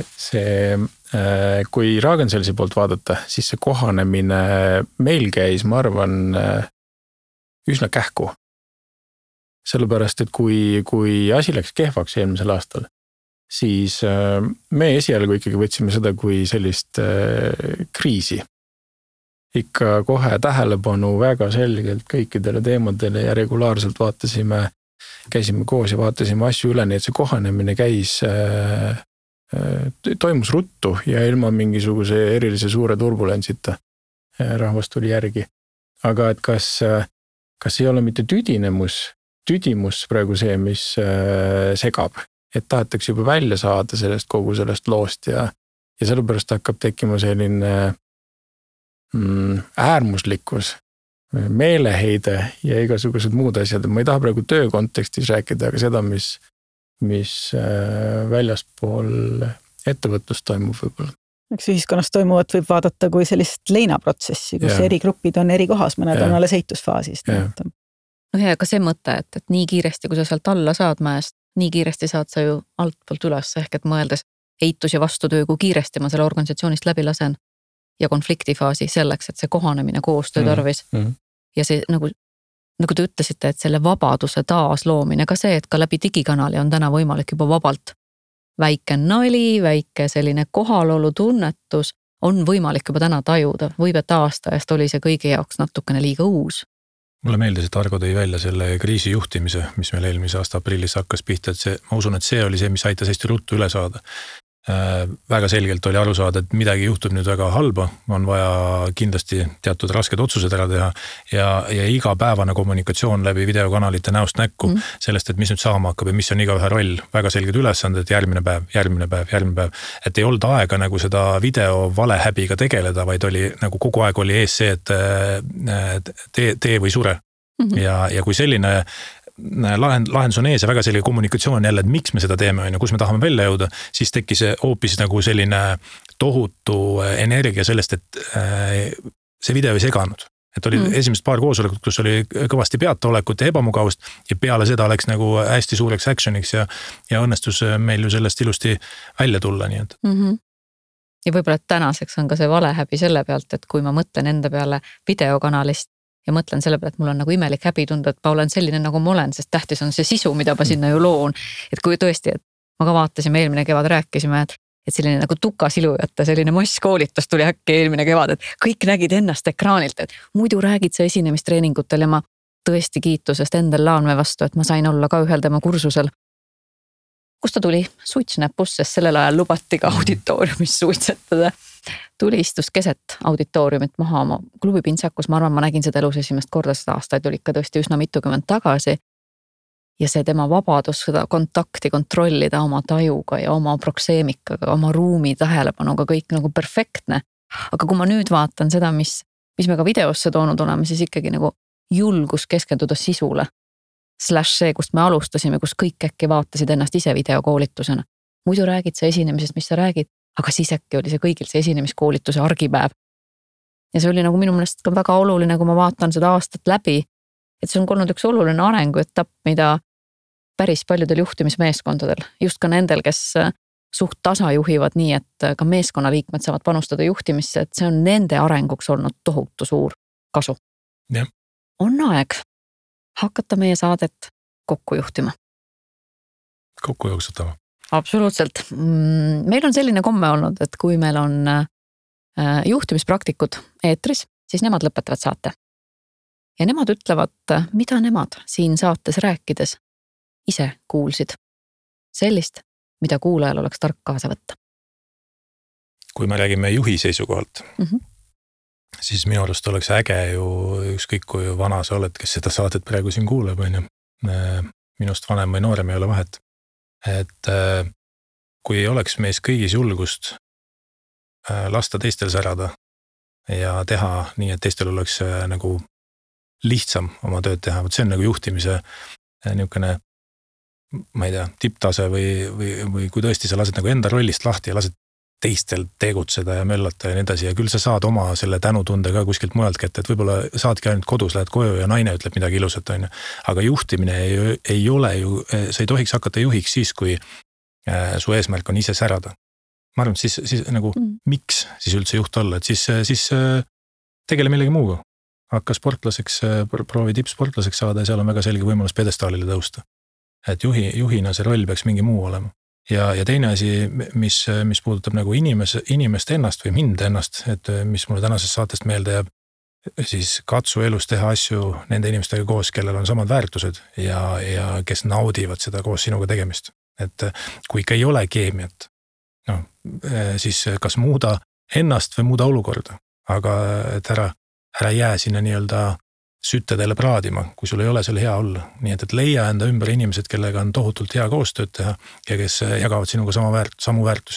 kui Ragn-Sellsi poolt vaadata, siis see kohanemine meil käis, ma arvan, üsna kähku. Sellepärast, et kui asi läks kehvaks eelmisel aastal, siis me esialgu ikkagi võtsime seda kui sellist kriisi. Ikka kohe tähelepanu väga selgelt kõikidele teemadele ja regulaarselt käisime koos ja vaatasime asju üle, nii et see kohanemine toimus ruttu ja ilma mingisuguse erilise suure turbulentsita rahvas tuli järgi. Aga et kas ei ole mitte tüdimus praegu see, mis segab, et tahetakse juba välja saada kogu sellest loost ja sellepärast hakkab tekkima selline äärmuslikkus, meeleheide ja igasugused muud asjad. Ma ei taha praegu töö kontekstis rääkida, aga seda, mis väljaspool ettevõtlust toimub võib-olla. Eks ühiskonnas toimuvat võib vaadata kui sellist leinaprotsessi, kus eri grupid on eri kohas, mõned on alles eitusfaasis. Ja ka see mõte, et nii kiiresti, kui sa sealt alla saad mäest, nii kiiresti saad sa ju altpoolt üles, ehk et mõeldes eitus ja vastutöö, kui kiiresti ma selle organisatsioonist läbi lasen ja konfliktifaasi selleks, et see kohanemine koostöö tarvis. Ja see nagu te ütlesite, et selle vabaduse taasloomine, ka see, et ka läbi digikanali on täna võimalik juba vabalt. Väike nali, väike selline kohalolu tunnetus on võimalik juba täna tajuda. Võib, et aasta eest oli see kõigi jaoks natukene liiga uus. Mulle meeldis, et Argo tõi välja selle kriisi juhtimise, mis meil eelmise aasta aprillis hakkas pihta, et ma usun, et see oli see, mis aitas hästi ruttu üle saada. Väga selgelt oli aru saada, et midagi juhtub nüüd väga halba, on vaja kindlasti teatud rasked otsused ära teha ja igapäevane kommunikatsioon läbi videokanalite näost näkku sellest, et mis nüüd saama hakkab ja mis on igaühe roll, väga selged ülesanded, järgmine päev. Et ei olnud aega nagu seda video valehäbiga tegeleda, vaid oli nagu kogu aeg oli ees see, et tee või sure. Ja kui selline lahendus on ees ja väga selline kommunikatsioon jälle, et miks me seda teeme, kus me tahame välja jõuda, siis tekkis hoopis nagu selline tohutu energia sellest, et see video ei seganud. Et oli esimesed paar koosolekut, kus oli kõvasti peataolekut ja ebamugavust ja peale seda läks nagu hästi suureks actioniks ja õnnestus meil ju sellest ilusti välja tulla. Nii et. Ja võib-olla tänaseks on ka see valehäbi selle pealt, et kui ma mõtlen enda peale videokanalist, ja mõtlen selle peale, et mul on nagu imelik häbi tunda, et ma olen selline nagu ma olen, sest tähtis on see sisu, mida ma sinna ju loon. Et kui tõesti, et ma ka vaatasime eelmine kevad rääkisime, et selline nagu tukasilujate, selline masskoolitus tuli äkki eelmine kevad, et kõik nägid ennast ekraanilt, et muidu räägid sa esinemistreeningutel ja ma tõesti kiitusest endal Laanme vastu, et ma sain olla ka ühel tema kursusel, kus ta tuli, suits näpus, sest sellel ajal lubati ka auditooriumis suitsetada. Tuli, istus keset auditooriumit maha oma klubipintsakus, ma arvan, ma nägin seda elus esimest korda, seda aastaid oli ikka tõesti üsna mitukümmend tagasi. Ja see tema vabadus seda kontakti kontrollida oma tajuga ja oma prokseemikaga, oma ruumi tähelepanuga, kõik nagu perfektne. Aga kui ma nüüd vaatan seda, mis me ka videosse toonud oleme, siis ikkagi nagu julgus keskenduda sisule. Slash see, kust me alustasime, kus kõik äkki vaatasid ennast ise videokoolitusena. Muidu räägid sa esinemisest, mis sa räägid, aga siis äkki oli see kõigil see esinemiskoolituse argipäev. Ja see oli nagu minu meelest ka väga oluline, kui ma vaatan seda aastat läbi, et see on olnud üks oluline arenguetapp, mida päris paljudel juhtimismeeskondadel, just ka nendel, kes suht tasa juhivad nii, et ka meeskonnaliikmed saavad panustada juhtimisse, et see on nende arenguks olnud tohutu suur kasu. Ja. On aeg hakata meie saadet kokku juhtima. Kokku jooksutama. Absoluutselt. Meil on selline komme olnud, et kui meil on juhtimispraktikud eetris, siis nemad lõpetavad saate. Ja nemad ütlevad, mida nemad siin saates rääkides ise kuulsid. Sellist, mida kuulajal oleks tark kaasa võtta. Kui me räägime juhi seisukohalt, siis minu arust oleks äge ju ükskõik kui vana sa oled, kes seda saadet praegu siin kuuleb, on ju. Minust vanem või noorem ei ole vahet. Et kui ei oleks meis kõigis julgust lasta teistel särada ja teha nii, et teistel oleks nagu lihtsam oma tööd teha, vot see on nagu juhtimise niisugune, ma ei tea, tipptase või kui tõesti sa lased nagu enda rollist lahti ja lased teistel tegutseda ja möllata ja nii edasi ja küll sa saad oma selle tänutunde ka kuskilt mujalt kätte, et võib-olla saadki ainult kodus, lähed koju ja naine ütleb midagi ilusat, on ju. Aga juhtimine ei ole ju, sa ei tohiks hakata juhiks siis, kui su eesmärk on ise särada. Ma arvan, siis nagu miks siis üldse juht olla, et siis tegele millegi muuga. Hakka sportlaseks, proovi tippsportlaseks saada ja seal on väga selge võimalus pedestaalile tõusta. Et juhina see roll peaks mingi muu olema. Ja teine asi, mis puudutab nagu inimest ennast või mind ennast, et mis mulle tänasest saatest meelde jääb, siis katsu elus teha asju nende inimestega koos, kellel on samad väärtused ja kes naudivad seda koos sinuga tegemist. Et kui ikka ei ole keemiat, siis kas muuda ennast või muuda olukorda, aga et ära jää sinna nii-öelda süttedele praadima, kui sul ei ole seal hea olla. Nii et leia enda ümber inimesed, kellega on tohutult hea koostööd teha ja kes jagavad sinuga samu väärtusi.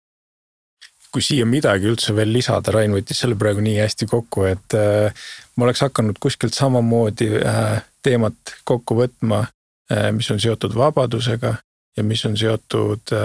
Kui siia midagi üldse veel lisada, Rain võttis selle praegu nii hästi kokku, et ma oleks hakanud kuskilt samamoodi teemat kokku võtma, mis on seotud vabadusega ja mis on seotud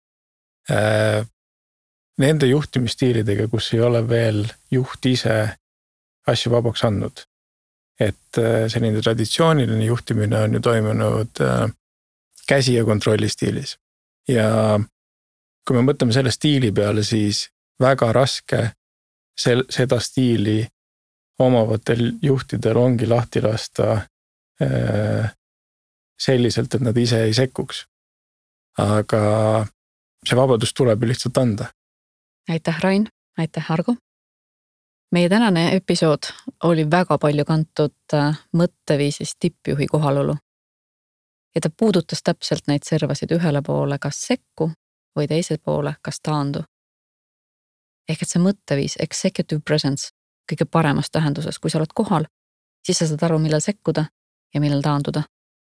nende juhtimisstiilidega, kus ei ole veel juht ise asju vabaks andnud. Et selline traditsiooniline juhtimine on ju toimunud käsi ja kontrolli stiilis. Ja kui me mõtleme selle stiili peale, siis väga raske seda stiili omavatel juhtidel ongi lahti lasta selliselt, et nad ise ei sekkuks. Aga see vabadus tuleb ju lihtsalt anda. Aitäh, Rain. Aitäh, Argo. Meie tänane episood oli väga palju kantud mõtteviisist tippjuhi kohalolu. Ja ta puudutas täpselt neid servasid ühele poole kas sekku või teise poole kas taandu. Ehk et see mõtteviis, executive presence, kõige paremas tähenduses, kui sa oled kohal, siis sa saad aru, millal sekkuda ja millal taanduda.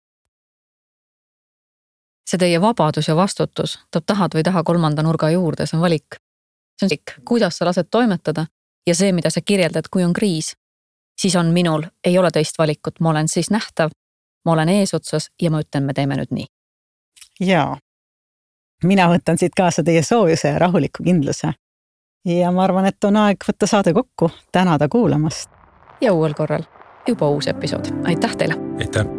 See teie vabadus ja vastutus, tahad või taha kolmanda nurga juurde, see on valik. See on valik, kuidas sa lased toimetada. Ja see, mida sa kirjeldad, kui on kriis, siis on minul, ei ole teist valikut, ma olen siis nähtav, ma olen eesotsas ja ma ütlen, me teeme nüüd nii. Jaa, mina võtan siit kaasa teie soojuse ja rahuliku kindluse. Ja ma arvan, et on aeg võtta saade kokku, tänada kuulamast. Ja uuel korral juba uus episood. Aitäh teile! Aitäh!